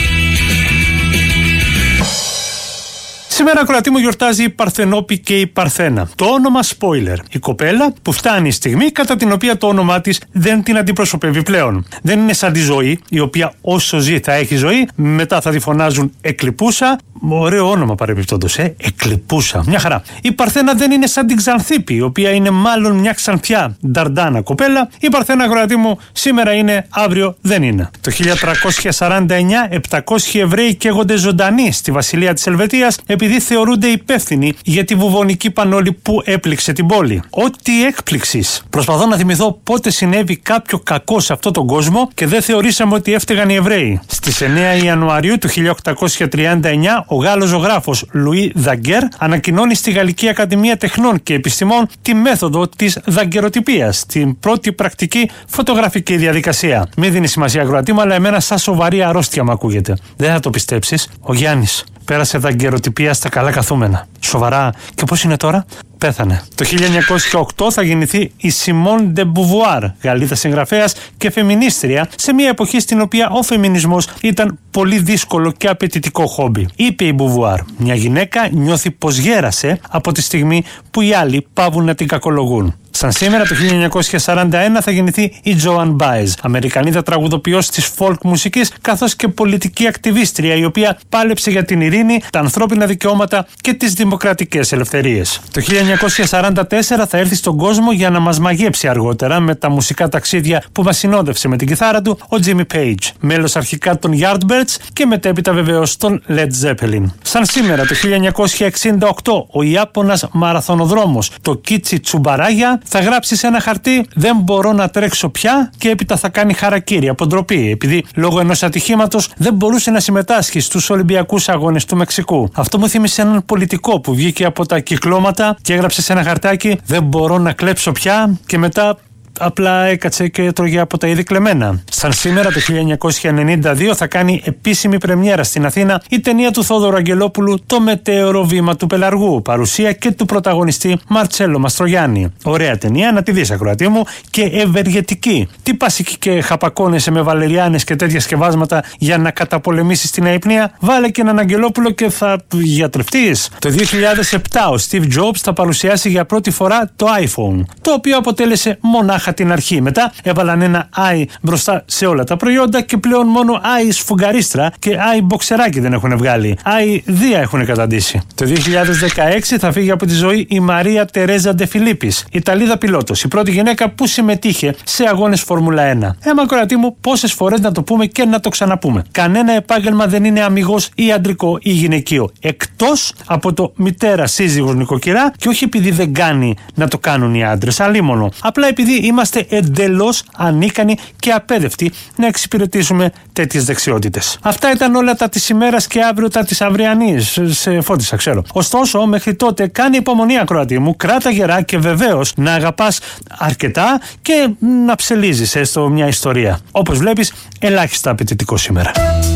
Σήμερα, ακροατή μου, γιορτάζει η Παρθενόπη και η Παρθένα. Το όνομα spoiler. Η κοπέλα που φτάνει η στιγμή κατά την οποία το όνομά της δεν την αντιπροσωπεύει πλέον. Δεν είναι σαν τη ζωή, η οποία όσο ζει θα έχει ζωή, μετά θα τη φωνάζουν Εκλειπούσα. Ωραίο όνομα παρεμπιπτόντως, ε. Εκλειπούσα. Μια χαρά. Η Παρθένα δεν είναι σαν την Ξανθίπη, η οποία είναι μάλλον μια ξανθιά νταρντάνα κοπέλα. Η Παρθένα, ακροατή μου, σήμερα είναι, αύριο δεν είναι. Το χίλια τριακόσια σαράντα εννιά, επτακόσιοι Εβραίοι καίγονται ζωντανοί στη Βασιλεία της Ελβετίας επειδή θεωρούνται υπεύθυνοι για τη βουβονική πανόλη που έπληξε την πόλη. Ό,τι έκπληξης. Προσπαθώ να θυμηθώ πότε συνέβη κάποιο κακό σε αυτόν τον κόσμο και δεν θεωρήσαμε ότι έφταιγαν οι Εβραίοι. Στις εννέα Ιανουαρίου του χίλια οκτακόσια τριάντα εννιά, ο Γάλλος ζωγράφος Λουί Δαγκέρ ανακοινώνει στη Γαλλική Ακαδημία Τεχνών και Επιστημών τη μέθοδο της δαγκεροτυπίας, την πρώτη πρακτική φωτογραφική διαδικασία. Μην δίνει σημασία, ακροατή μου, αλλά εμένα σαν σοβαρή αρρώστια μου ακούγεται. Δεν θα το πιστέψεις, ο Γιάννης πέρασε δαγκεροτυπία στα καλά καθούμενα. Σοβαρά. Και πώς είναι τώρα? Πέθανε. Το χίλια εννιακόσια οκτώ θα γεννηθεί η Σιμών ντε Μπουβουάρ, Γαλλίδα συγγραφέας και φεμινίστρια, σε μια εποχή στην οποία ο φεμινισμός ήταν πολύ δύσκολο και απαιτητικό χόμπι. Είπε η Μπουβουάρ: μια γυναίκα νιώθει πως γέρασε από τη στιγμή που οι άλλοι πάβουν να την κακολογούν. Σαν σήμερα, το χίλια εννιακόσια σαράντα ένα θα γεννηθεί η Τζοάν Μπάεζ, Αμερικανίδα τραγουδοποιός της folk μουσικής, καθώς και πολιτική ακτιβίστρια, η οποία πάλεψε για την ειρήνη, τα ανθρώπινα δικαιώματα και τις δημοκρατικές ελευθερίες. Το χίλια εννιακόσια σαράντα τέσσερα θα έρθει στον κόσμο για να μας μαγέψει αργότερα με τα μουσικά ταξίδια που μας συνόδευσε με την κιθάρα του ο Jimmy Page, μέλος αρχικά των Yardbirds και μετέπειτα βεβαίως των Led Zeppelin. Σαν σήμερα, το χίλια εννιακόσια εξήντα οκτώ, ο Ιάπωνας μαραθωνοδρόμος το Κίτσι Τσουμπαράγια θα γράψει σε ένα χαρτί «Δεν μπορώ να τρέξω πια» και έπειτα θα κάνει χαρακίρι από ντροπή, επειδή λόγω ενός ατυχήματος δεν μπορούσε να συμμετάσχει στους Ολυμπιακούς Αγώνες του Μεξικού. Αυτό μου θύμισε έναν πολιτικό που βγήκε από τα κυκλώματα και έγραψε σε ένα χαρτάκι «Δεν μπορώ να κλέψω πια» και μετά απλά έκατσε και έτρωγε από τα είδη κλεμμένα. Σαν σήμερα, το χίλια εννιακόσια ενενήντα δύο, θα κάνει επίσημη πρεμιέρα στην Αθήνα η ταινία του Θόδωρου Αγγελόπουλου «Το μετέωρο βήμα του Πελαργού», παρουσία και του πρωταγωνιστή Μαρτσέλο Μαστρογιάννη. Ωραία ταινία, να τη δεις, ακροατή μου, και ευεργετική. Τι πας εκεί και χαπακώνεσαι με βαλεριάνες και τέτοια σκευάσματα για να καταπολεμήσεις την αϊπνία? Βάλε και έναν Αγγελόπουλο και θα γιατρευτείς. Το δύο χιλιάδες επτά ο Steve Jobs θα παρουσιάσει για πρώτη φορά το iPhone, το οποίο αποτέλεσε μονάχα την αρχή. Μετά έβαλαν ένα i μπροστά σε όλα τα προϊόντα και πλέον μόνο i σφουγγαρίστρα και i μποξεράκι δεν έχουν βγάλει. i δία έχουν καταντήσει. Το δύο χιλιάδες δεκαέξι θα φύγει από τη ζωή η Μαρία Τερέζα Ντε Φιλίππης, Ιταλίδα πιλότος, η πρώτη γυναίκα που συμμετείχε σε αγώνες Φόρμουλα ένα. Έμα κορατή μου, πόσες φορές να το πούμε και να το ξαναπούμε. Κανένα επάγγελμα δεν είναι αμιγώς ή αντρικό ή γυναικείο, εκτός από το μητέρα σύζυγος νοικοκυρά, και όχι επειδή δεν κάνει να το κάνουν οι άντρες, αλίμονο. Απλά επειδή είμαστε εντελώς ανίκανοι και απέδευτοι να εξυπηρετήσουμε τέτοιες δεξιότητες. Αυτά ήταν όλα τα της ημέρας και αύριο τα της αυριανής. Σε φώτισα, ξέρω. Ωστόσο, μέχρι τότε κάνει υπομονή, ακροατή μου, κράτα γερά και βεβαίως να αγαπάς αρκετά και να ψελίζεις έστω μια ιστορία. Όπως βλέπεις, ελάχιστα απαιτητικό σήμερα.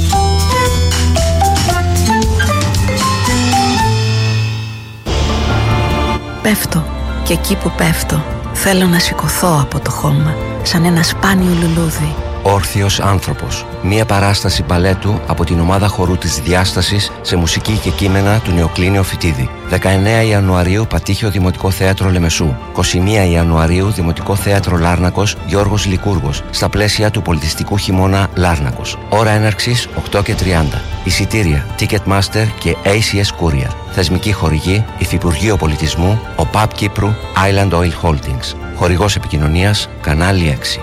Πέφτω και εκεί που πέφτω θέλω να σηκωθώ από το χώμα σαν ένα σπάνιο λουλούδι Όρθιος άνθρωπος. Μία παράσταση μπαλέτου από την ομάδα χορού της Διάστασης σε μουσική και κείμενα του Νεοκλήνιο Φυτίδη. δεκαεννέα Ιανουαρίου Πατήχιο Δημοτικό Θέατρο Λεμεσού. είκοσι μία Ιανουαρίου Δημοτικό Θέατρο Λάρνακος Γιώργος Λικούργος στα πλαίσια του πολιτιστικού χειμώνα Λάρνακος. Ώρα έναρξης οκτώ και τριάντα. Εισιτήρια Ticketmaster και έι σι ες Courier. Θεσμική χορηγή Υφυπουργείο Πολιτισμού, ΟΠΑΠ Κύπρου, Island Oil Holdings. Χορηγός επικοινωνίας Κανάλι έξι.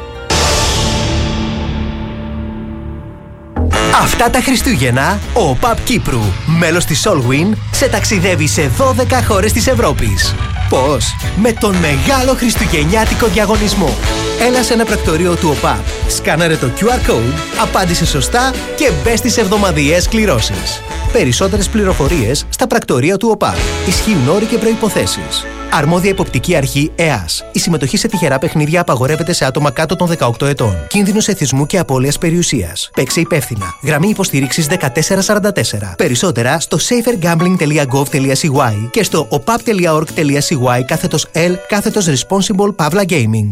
Αυτά τα Χριστούγεννα, ο ΟΠΑΠ Κύπρου, μέλος της Solwyn, σε ταξιδεύει σε δώδεκα χώρες της Ευρώπης. Πώς? Με τον μεγάλο χριστουγεννιάτικο διαγωνισμό. Έλα σε ένα πρακτορείο του ΟΠΑΠ, σκάναρε το κιου αρ code, απάντησε σωστά και μπες στις εβδομαδιαίες κληρώσεις. Περισσότερες πληροφορίες στα πρακτορεία του ΟΠΑΠ. Ισχύουν όροι και προϋποθέσεις. Αρμόδια υποπτική αρχή ΕΑΣ. Η συμμετοχή σε τυχερά παιχνίδια απαγορεύεται σε άτομα κάτω των δεκαοκτώ ετών. Κίνδυνος εθισμού και απώλειας περιουσίας. Παίξε υπεύθυνα. Γραμμή υποστήριξης δεκατέσσερα σαράντα τέσσερα. Περισσότερα στο safer gambling τελεία gov τελεία c y και στο opap τελεία org τελεία c y κάθετος L κάθετος responsible pavla gaming.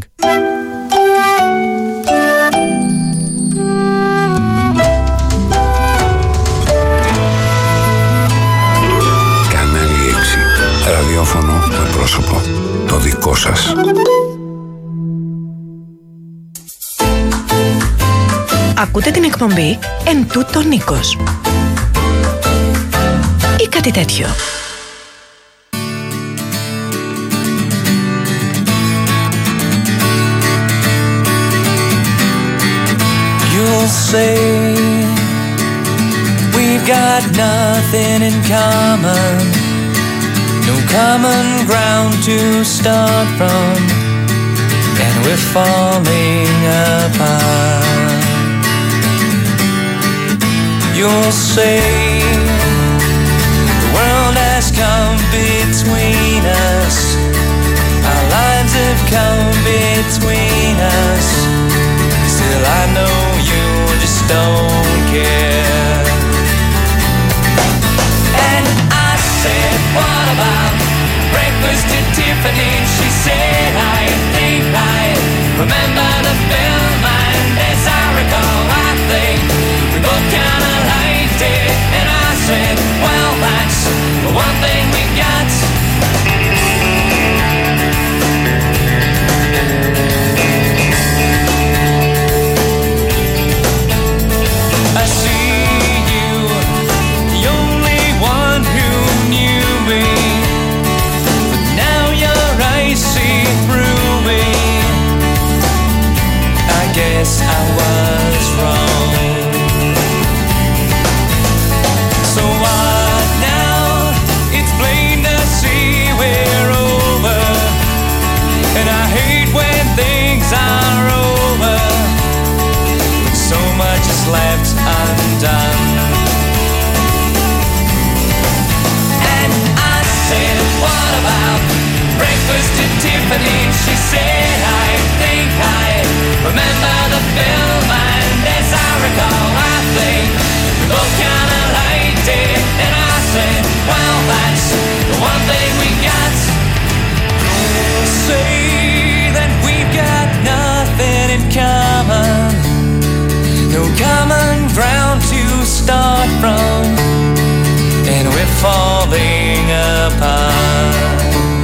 Ραδιόφωνο με πρόσωπο το δικό σας. Ακούτε την εκπομπή «Εν τούτο Νίκος» ή κάτι τέτοιο. You'll say we've got nothing in common, no common ground to start from, and we're falling apart. You'll say the world has come between us, our lives have come between us, still I know you just don't care. And I said, what about breakfast at Tiffany? She said, I think I remember the film, and as I recall, I think we both kinda liked it. And I said, well, that's the one thing we got. I see you, the only one who knew me, but now your eyes see through me. I guess I was wrong. So what now? It's plain to see we're over, and I hate when things are over, but so much is left undone. And I said, what about breakfast at Tiffany? She said, I think I remember the film, and as I recall, I think we both kinda liked it. And I said, well, that's the one thing we got. Say that we've got nothing in common, no common ground to start from, and we're falling apart.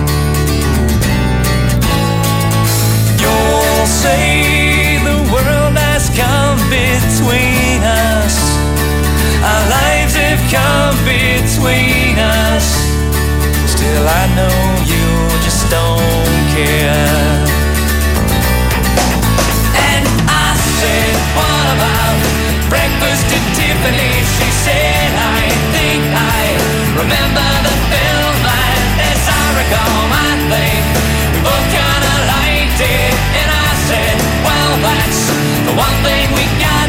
You'll say the world has come between us, our lives have come between us, still I know you just don't care. And I said, what about breakfast at Tiffany? She said, I think I remember the film, and as I recall, I think we both kinda liked it. And I said, well, that's the one thing we got.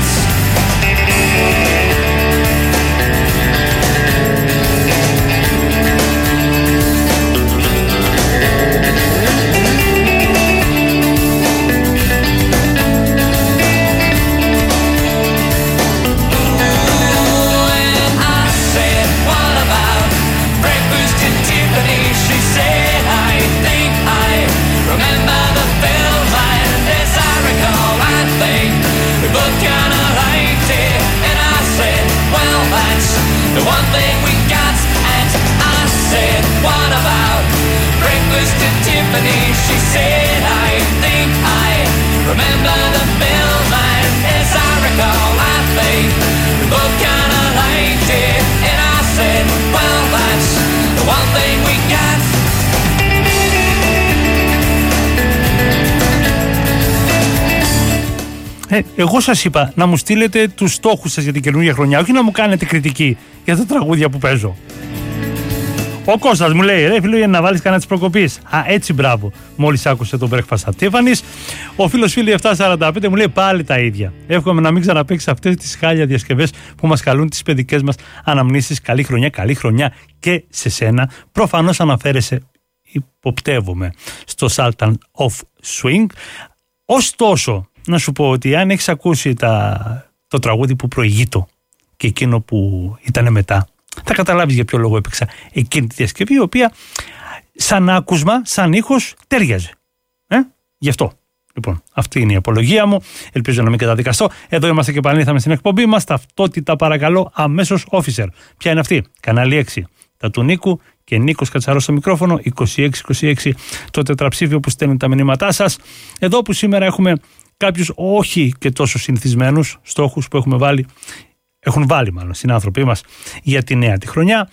the one thing we got. And I said, what about breakfast at Tiffany's? She said, I think I remember the film, and as I recall, I think we both kinda liked it. And I said, well, that's the one thing we got. Ε, εγώ σας είπα να μου στείλετε τους στόχους σας για την καινούργια χρονιά, όχι να μου κάνετε κριτική για τα τραγούδια που παίζω. Ο Κώστας μου λέει, ρε φίλο, για να βάλεις κανένα της προκοπής. Α, έτσι μπράβο, μόλις άκουσε το Breakfast at Tiffany's. Ο φίλος φίλοι επτακόσια σαράντα πέντε μου λέει πάλι τα ίδια. Εύχομαι να μην ξαναπαίξει αυτές τις χάλια διασκευές που μας καλούν τις παιδικές μας αναμνήσεις. Καλή χρονιά, καλή χρονιά και σε σένα. Προφανώς αναφέρεσαι, υποπτεύομαι, στο Sultan of Swing. Ωστόσο, να σου πω ότι αν έχεις ακούσει τα, το τραγούδι που προηγείτο και εκείνο που ήταν μετά, θα καταλάβεις για ποιο λόγο έπαιξα εκείνη τη διασκευή, η οποία σαν άκουσμα, σαν ήχος τέριαζε. Ε? Γι' αυτό. Λοιπόν, αυτή είναι η απολογία μου. Ελπίζω να μην καταδικαστώ. Εδώ είμαστε και επανήλθαμε στην εκπομπή μας. Ταυτότητα παρακαλώ αμέσως officer. Ποια είναι αυτή? Κανάλι έξι. Τα του Νίκου και Νίκος Κατσαρός στο μικρόφωνο. είκοσι έξι είκοσι έξι το τετραψήφιο που στέλνει τα μηνύματά σας. Εδώ που σήμερα έχουμε κάποιους όχι και τόσο συνηθισμένους στόχους που έχουμε βάλει, έχουν βάλει μάλλον συνάνθρωποι μας για τη νέα τη χρονιά.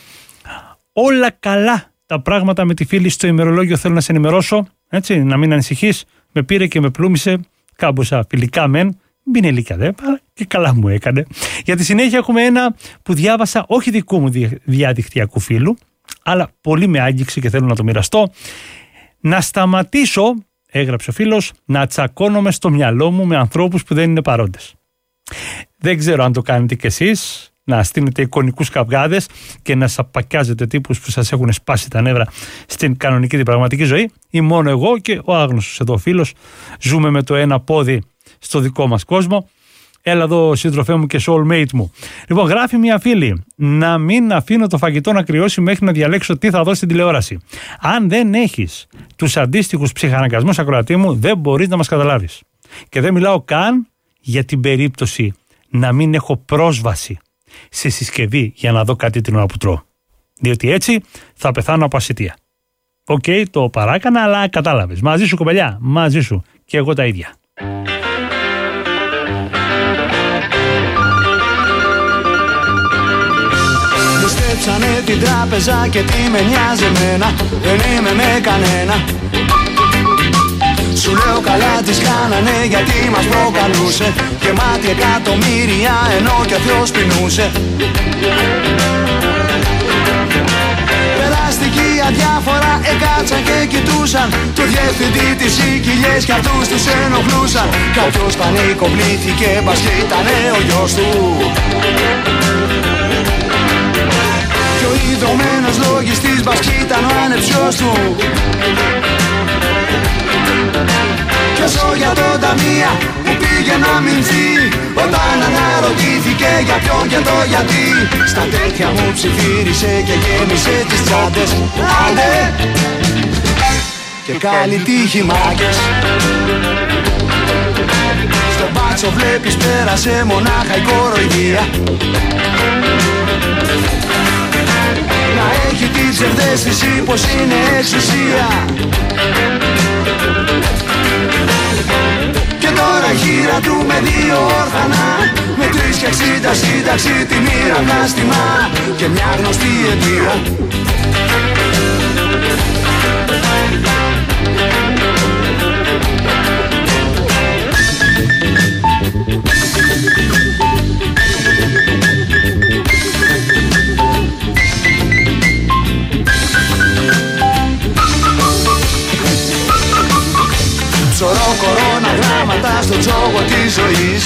Όλα καλά τα πράγματα με τη φίλη στο ημερολόγιο, θέλω να σε ενημερώσω, έτσι, να μην ανησυχείς. Με πήρε και με πλούμισε κάμποσα φιλικά μεν, μην είναι ηλικία δε, αλλά και καλά μου έκανε. Για τη συνέχεια έχουμε ένα που διάβασα, όχι δικού μου διαδικτυακού φίλου, αλλά πολύ με άγγιξε και θέλω να το μοιραστώ. Να σταματήσω, έγραψε ο φίλος, να τσακώνομαι στο μυαλό μου με ανθρώπους που δεν είναι παρόντες. Δεν ξέρω αν το κάνετε κι εσείς, να στείνετε εικονικούς καυγάδες και να σαπακιάζετε τύπους που σας έχουν σπάσει τα νεύρα στην κανονική την πραγματική ζωή, ή μόνο εγώ και ο άγνωστος εδώ φίλος ζούμε με το ένα πόδι στο δικό μας κόσμο. Έλα εδώ σύντροφέ μου και soulmate μου. Λοιπόν, γράφει μια φίλη, να μην αφήνω το φαγητό να κρυώσει μέχρι να διαλέξω τι θα δω στην τηλεόραση. Αν δεν έχεις τους αντίστοιχους ψυχαναγκασμούς, ακροατή μου, δεν μπορείς να μας καταλάβεις. Και δεν μιλάω καν για την περίπτωση να μην έχω πρόσβαση σε συσκευή για να δω κάτι την ώρα που τρώω. Διότι έτσι θα πεθάνω από ασιτεία. Οκ, okay, το παράκανα, αλλά κατάλαβες. Μαζί σου κοπελιά, μαζί σου. Και εγώ τα ίδια. Πιστέψανε την τράπεζα και τι με νοιάζει εμένα, δεν είμαι με κανένα. Σου λέω καλά τις κάνανε γιατί μας προκαλούσε και μάτι εκατομμύρια ενώ και ο Θεός πεινούσε. Περαστικοί αδιάφορα εκάτσαν και κοιτούσαν το διευθυντή της οικιλιές κι αυτούς τους ενοχλούσαν. Κάποιος πανικοβλήθηκε μπας και ήτανε ο γιος του. Κι ο ιδρωμένος λογιστής μπας κι ήταν ο ανεψιός του. Κι όσο για τον ταμεία που πήγε να μηνθεί, όταν αναρωτήθηκε για ποιον και το γιατί, στα τέτοια μου ψιθύρισε και γέμισε τις τσάντες. Άντε! Και καλή τύχη μάγκες. Στο μπάτσο βλέπεις πέρασε μονάχα η κοροϊδία. Να έχει την ψευδαίσθηση πως είναι εξουσία. Και τώρα γύρα του με δύο όρφανα, με τρεις και εξήντα σύνταξη, τη μοίρα πλάστημα και μια γνωστή αιτία. Ψωρώ κορώνα γράμματα στο τζόγο της ζωής.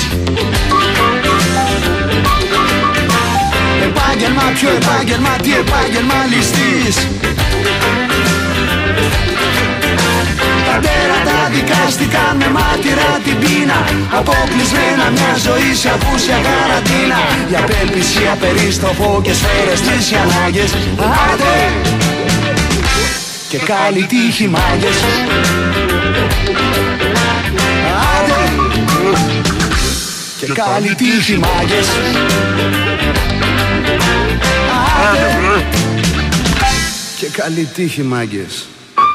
Επάγγελμα, ποιο επάγγελμα, τι επάγγελμα ληστής. Τα τέρατα δικάστηκαν με μάτυρα την πείνα, αποκλεισμένα μια ζωή σε απούσια καραντίνα. Για απέλπιση, απερίστροφο και σφαίρες τις οι ανάγκες. Άντε! Και καλή τύχη μάγκες. Και καλή τύχη μάγκες. Και καλή τύχη μάγκες.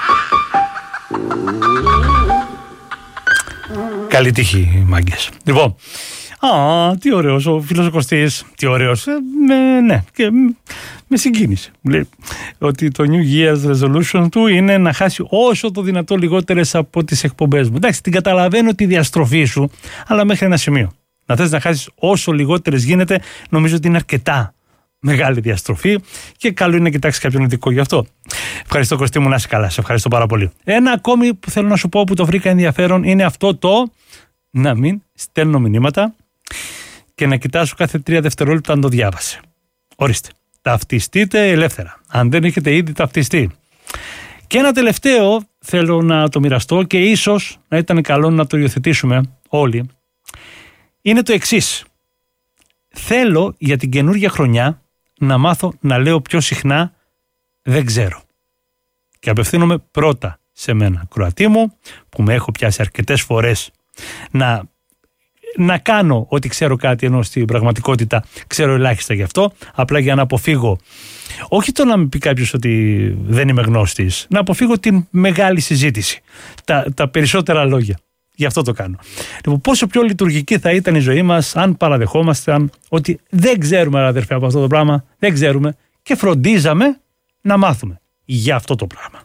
Καλή τύχη μάγκες. Λοιπόν, α, τι ωραίος ο φίλος ο Κωστής. Τι ωραίος. Ε, με, ναι, και με συγκίνησε. Μου λέει ότι το New Year's Resolution του είναι να χάσει όσο το δυνατό λιγότερες από τις εκπομπές μου. Εντάξει, την καταλαβαίνω τη διαστροφή σου, αλλά μέχρι ένα σημείο. Να θες να χάσεις όσο λιγότερες γίνεται, νομίζω ότι είναι αρκετά μεγάλη διαστροφή και καλό είναι να κοιτάξεις κάποιον ειδικό γι' αυτό. Ευχαριστώ Κωστή μου, να είσαι καλά. Σε ευχαριστώ πάρα πολύ. Ένα ακόμη που θέλω να σου πω που το βρήκα ενδιαφέρον είναι αυτό το να μην στέλνω μηνύματα και να κοιτάσω κάθε τρία δευτερόλεπτα αν το διάβασε. Ορίστε. Ταυτιστείτε ελεύθερα. Αν δεν έχετε ήδη ταυτιστεί. Και ένα τελευταίο θέλω να το μοιραστώ και ίσως να ήταν καλό να το υιοθετήσουμε όλοι. Είναι το εξής. Θέλω για την καινούργια χρονιά να μάθω να λέω πιο συχνά δεν ξέρω. Και απευθύνομαι πρώτα σε μένα, Κροατή μου, που με έχω πιάσει αρκετές φορές να, να κάνω ότι ξέρω κάτι, ενώ στην πραγματικότητα ξέρω ελάχιστα γι' αυτό, απλά για να αποφύγω, όχι το να με πει κάποιος ότι δεν είμαι γνώστης, να αποφύγω την μεγάλη συζήτηση, τα, τα περισσότερα λόγια. Γι' αυτό το κάνω. Λοιπόν, πόσο πιο λειτουργική θα ήταν η ζωή μας αν παραδεχόμασταν ότι δεν ξέρουμε, αδερφέ, από αυτό το πράγμα, δεν ξέρουμε και φροντίζαμε να μάθουμε για αυτό το πράγμα.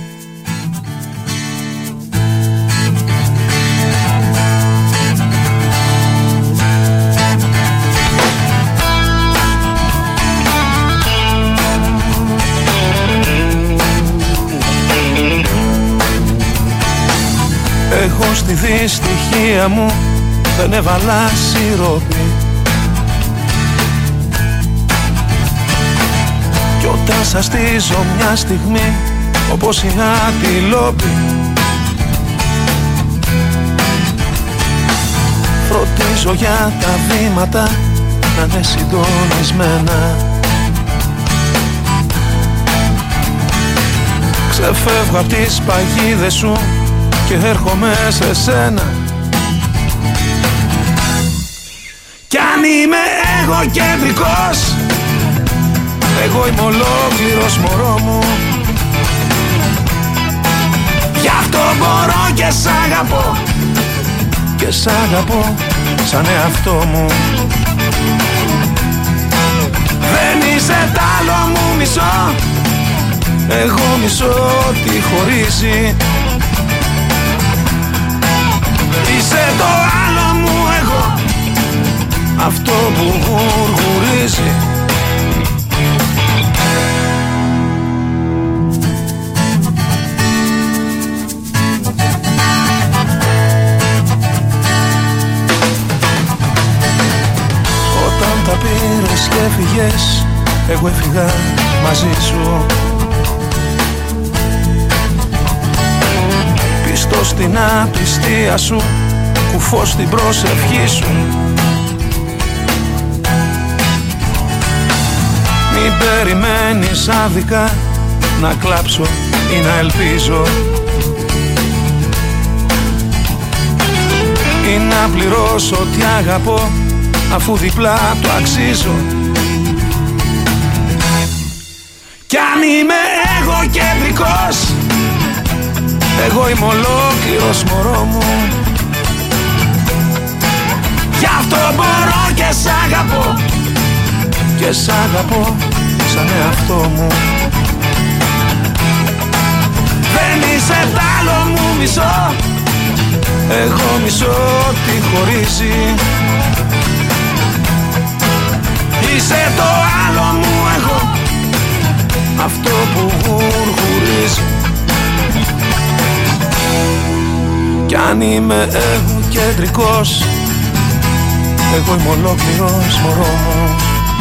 Εγώ στη δυστυχία μου δεν έβαλα σιρόπι κι όταν σας στήσω μια στιγμή όπως η άτιλόπη φροντίζω για τα βήματα να είναι συντονισμένα. Ξεφεύγω απ' τις παγίδες σου και έρχομαι σε σένα. Κι αν είμαι εγωκεντρικός, εγώ είμαι ολόκληρος μωρό μου. Γι' αυτό μπορώ και σ' αγαπώ, και σ' αγαπώ σαν εαυτό μου. Δεν είσαι τ' άλλο μου μισό, εγώ μισώ τι χωρίζει. Είσαι το άλλο μου εγώ, αυτό που γουργουρίζει. Όταν τα πήρες και έφυγες, εγώ έφυγα μαζί σου. Πιστός στην απιστία σου, κουφός στην προσευχή σου. Μην περιμένεις άδικα να κλάψω ή να ελπίζω ή να πληρώσω τι αγαπώ αφού διπλά το αξίζω. Κι αν είμαι εγωκεντρικός, εγώ είμαι ολόκληρος μωρό μου. Γι' αυτό μπορώ και σ' αγαπώ, και σ' αγαπώ σαν εαυτό μου. Δεν είσαι τ' άλλο μου μισό, εγώ μισώ τι χωρίζει. Είσαι το άλλο μου εγώ, αυτό που γουργουρίζει. Κι αν είμαι εγωκεντρικός, εγώ είμαι ολόκληρος μωρό μου.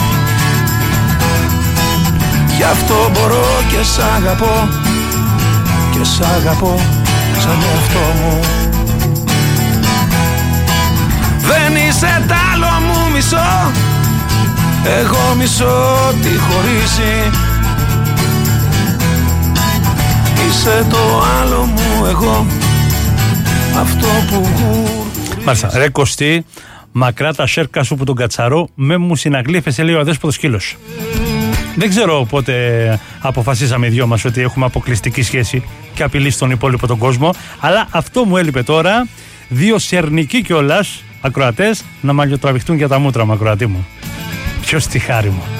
Γι' αυτό μπορώ και σ' αγαπώ, και σ' αγαπώ σαν εαυτό μου. Δεν είσαι τ' άλλο μου μισό, εγώ μισώ τι χωρίζει. Είσαι το άλλο μου εγώ, αυτό που γουρ. Μάλιστα, ρε Κωστή, Μακρά τα σέρκα σου που τον κατσαρώ, με μου συναγλύφεσαι, λέει ο αδέσποτος σκύλος. Δεν ξέρω πότε αποφασίσαμε οι δυο μας ότι έχουμε αποκλειστική σχέση και απειλή στον υπόλοιπο τον κόσμο, αλλά αυτό μου έλειπε τώρα. Δύο σερνικοί κιόλας ακροατές να μαλλιοτραβηχτούν για τα μούτρα μου, ακροατή μου. Ποιος τη χάρη μου.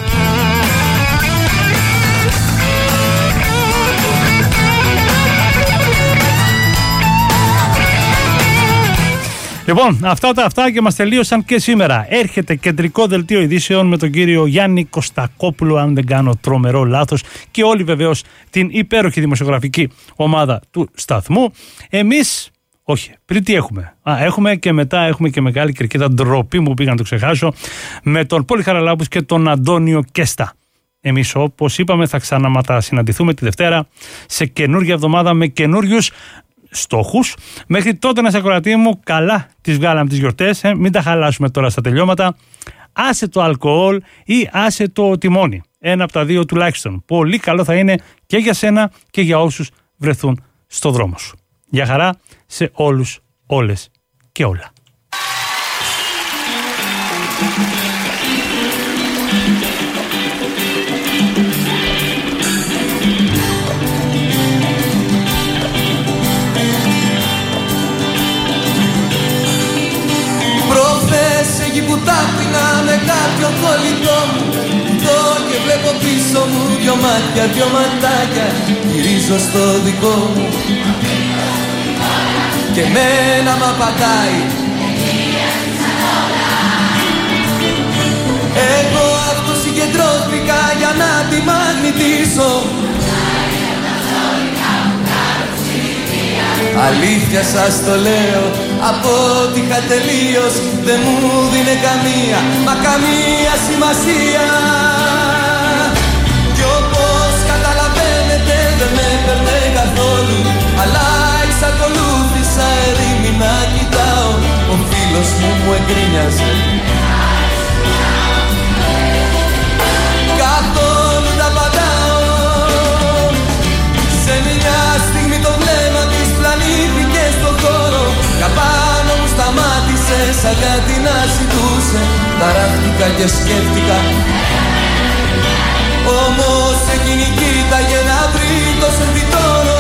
Λοιπόν, αυτά τα αυτά και μας τελείωσαν και σήμερα. Έρχεται κεντρικό δελτίο ειδήσεων με τον κύριο Γιάννη Κωστακόπουλο, αν δεν κάνω τρομερό λάθος, και όλη βεβαίως την υπέροχη δημοσιογραφική ομάδα του σταθμού. Εμείς, όχι, πριν τι έχουμε. Α, έχουμε και μετά έχουμε και μεγάλη κερκίδα, ντροπή μου πήγα να το ξεχάσω, με τον Πόλη Χαραλάμπους και τον Αντώνιο Κέστα. Εμείς, όπως είπαμε, θα ξανασυναντηθούμε τη Δευτέρα σε καινούργια εβδομάδα με καινούριους στόχους. Μέχρι τότε, να σε ακροατή μου, καλά τις βγάλαμε τις γιορτές, ε, μην τα χαλάσουμε τώρα στα τελειώματα. Άσε το αλκοόλ ή άσε το τιμόνι. Ένα από τα δύο τουλάχιστον. Πολύ καλό θα είναι και για σένα και για όσους βρεθούν στο δρόμο σου. Για χαρά σε όλους, όλες και όλα. Που τάπινα με κάποιο κολλητό μου, το και βλέπω πίσω μου δυο μάτια, δυο ματάκια, γυρίζω στο δικό μου και μένα μ' απαντάει. Εγώ αυτοσυγκεντρώθηκα για να τη μαγνητήσω. Αλήθεια σας το λέω, απότυχα τελείως, δεν μου δίνε καμία, μα καμία σημασία. Κι όπως καταλαβαίνετε δεν με έπαιρνε καθόλου, αλλά εξακολούθησα ερήμη να κοιτάω. Ο φίλος μου μου εγκρίνιαζε, καθόλου τα πατάω. Σε μια στιγμή το βλέμμα της πλανήθηκε στον χώρο, καπάνω μου σταμάτησε σαν κάτι να ζητούσε. Ταράχτηκα και σκέφτηκα, όμως εκείνη κοίταγε να βρει το σερβιτόρο.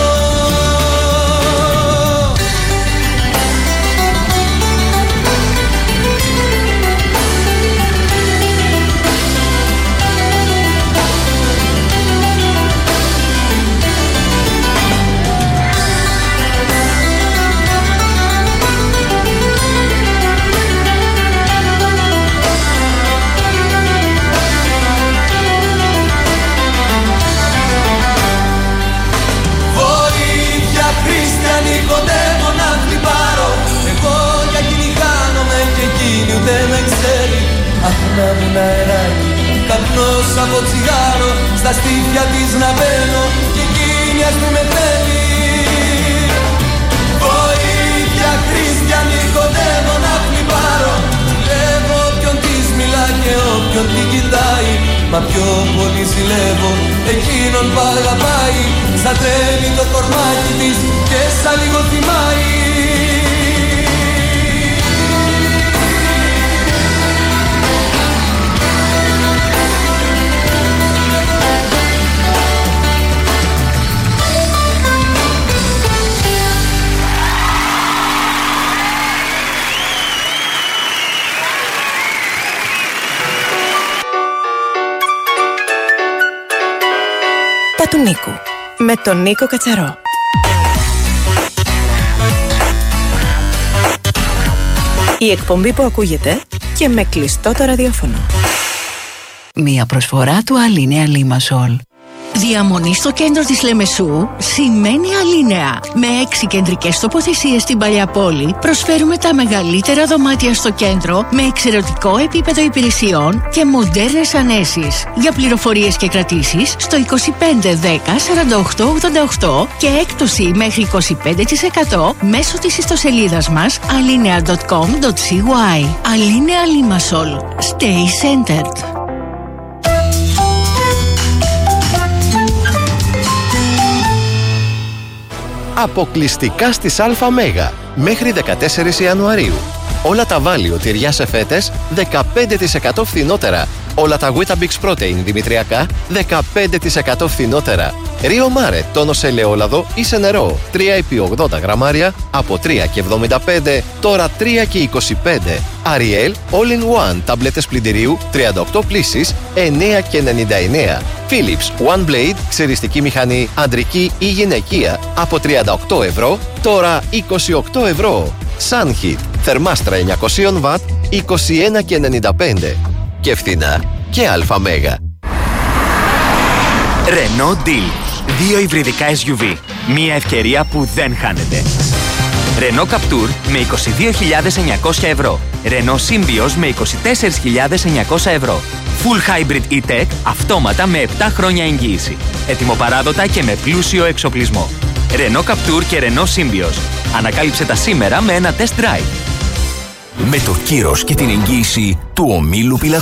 Κοντεύω να χτυπάρω, εγώ για εκείνη χάνομαι και εκείνη ούτε με ξέρει. Αχ, να μην αεράκι, καπνός από τσιγάρο, στα στήθια της να μπαίνω και εκείνη ας μη με θέλει. Βοήθεια χριστιανή, κοντεύω να χτυπάρω, βλέπω όποιον της μιλά και όποιον την κοιτάει, μα πιο πολύ ζηλεύω εκείνον που αγαπάει. Σαν τρέμει το κορμάκι της και σαν λίγο θυμάει. Τα του Νίκου με τον Νίκο Κατσαρό. Η εκπομπή που ακούγεται και με κλειστό το ραδιόφωνο. Μία προσφορά του Αλίνεα Λίμασολ. Διαμονή στο κέντρο της Λεμεσού σημαίνει Αλίνεα. Με έξι κεντρικές τοποθεσίες στην Παλιά Πόλη προσφέρουμε τα μεγαλύτερα δωμάτια στο κέντρο με εξαιρετικό επίπεδο υπηρεσιών και μοντέρνες ανέσεις. Για πληροφορίες και κρατήσεις στο είκοσι πέντε δέκα σαράντα οκτώ ογδόντα οκτώ και έκπτωση μέχρι είκοσι πέντε τοις εκατό μέσω της ιστοσελίδας μας alinea τελεία com τελεία cy. Αλίνεα Λίμασολ. Stay centered. Αποκλειστικά στις ΑΜΕΓΑ μέχρι δεκατέσσερις Ιανουαρίου. Όλα τα Βάλιο τυριά σε φέτες δεκαπέντε τοις εκατό φθηνότερα. Όλα τα Weetabix Protein δημητριακά δεκαπέντε τοις εκατό φθηνότερα. Ρίο Μάρε τόνος ελαιόλαδο ή σε νερό τρία επί ογδόντα γραμμάρια από τρία και εβδομήντα πέντε, τώρα τρία και είκοσι πέντε. Ariel All-in-One ταμπλέτες πλυντηρίου τριάντα οκτώ πλύσεις εννέα και ενενήντα εννέα. Philips One Blade ξυριστική μηχανή αντρική ή γυναικεία από τριάντα οκτώ ευρώ, τώρα είκοσι οκτώ ευρώ. Sunheat θερμάστρα εννιακόσια βατ είκοσι ένα και ενενήντα πέντε. Και φθηνά και αλφα μέγα. Renault Deal. Δύο υβριδικά ες γιου βι. Μία ευκαιρία που δεν χάνεται. Renault Captur με είκοσι δύο χιλιάδες εννιακόσια ευρώ. Renault Symbioz με είκοσι τέσσερις χιλιάδες εννιακόσια ευρώ. Full Hybrid E-Tech αυτόματα με επτά χρόνια εγγύηση. Ετοιμοπαράδοτα και με πλούσιο εξοπλισμό. Renault Captur και Renault Symbioz. Ανακάλυψε τα σήμερα με ένα test drive. Με το κύρος και την εγγύηση του ομίλου πυλαγών.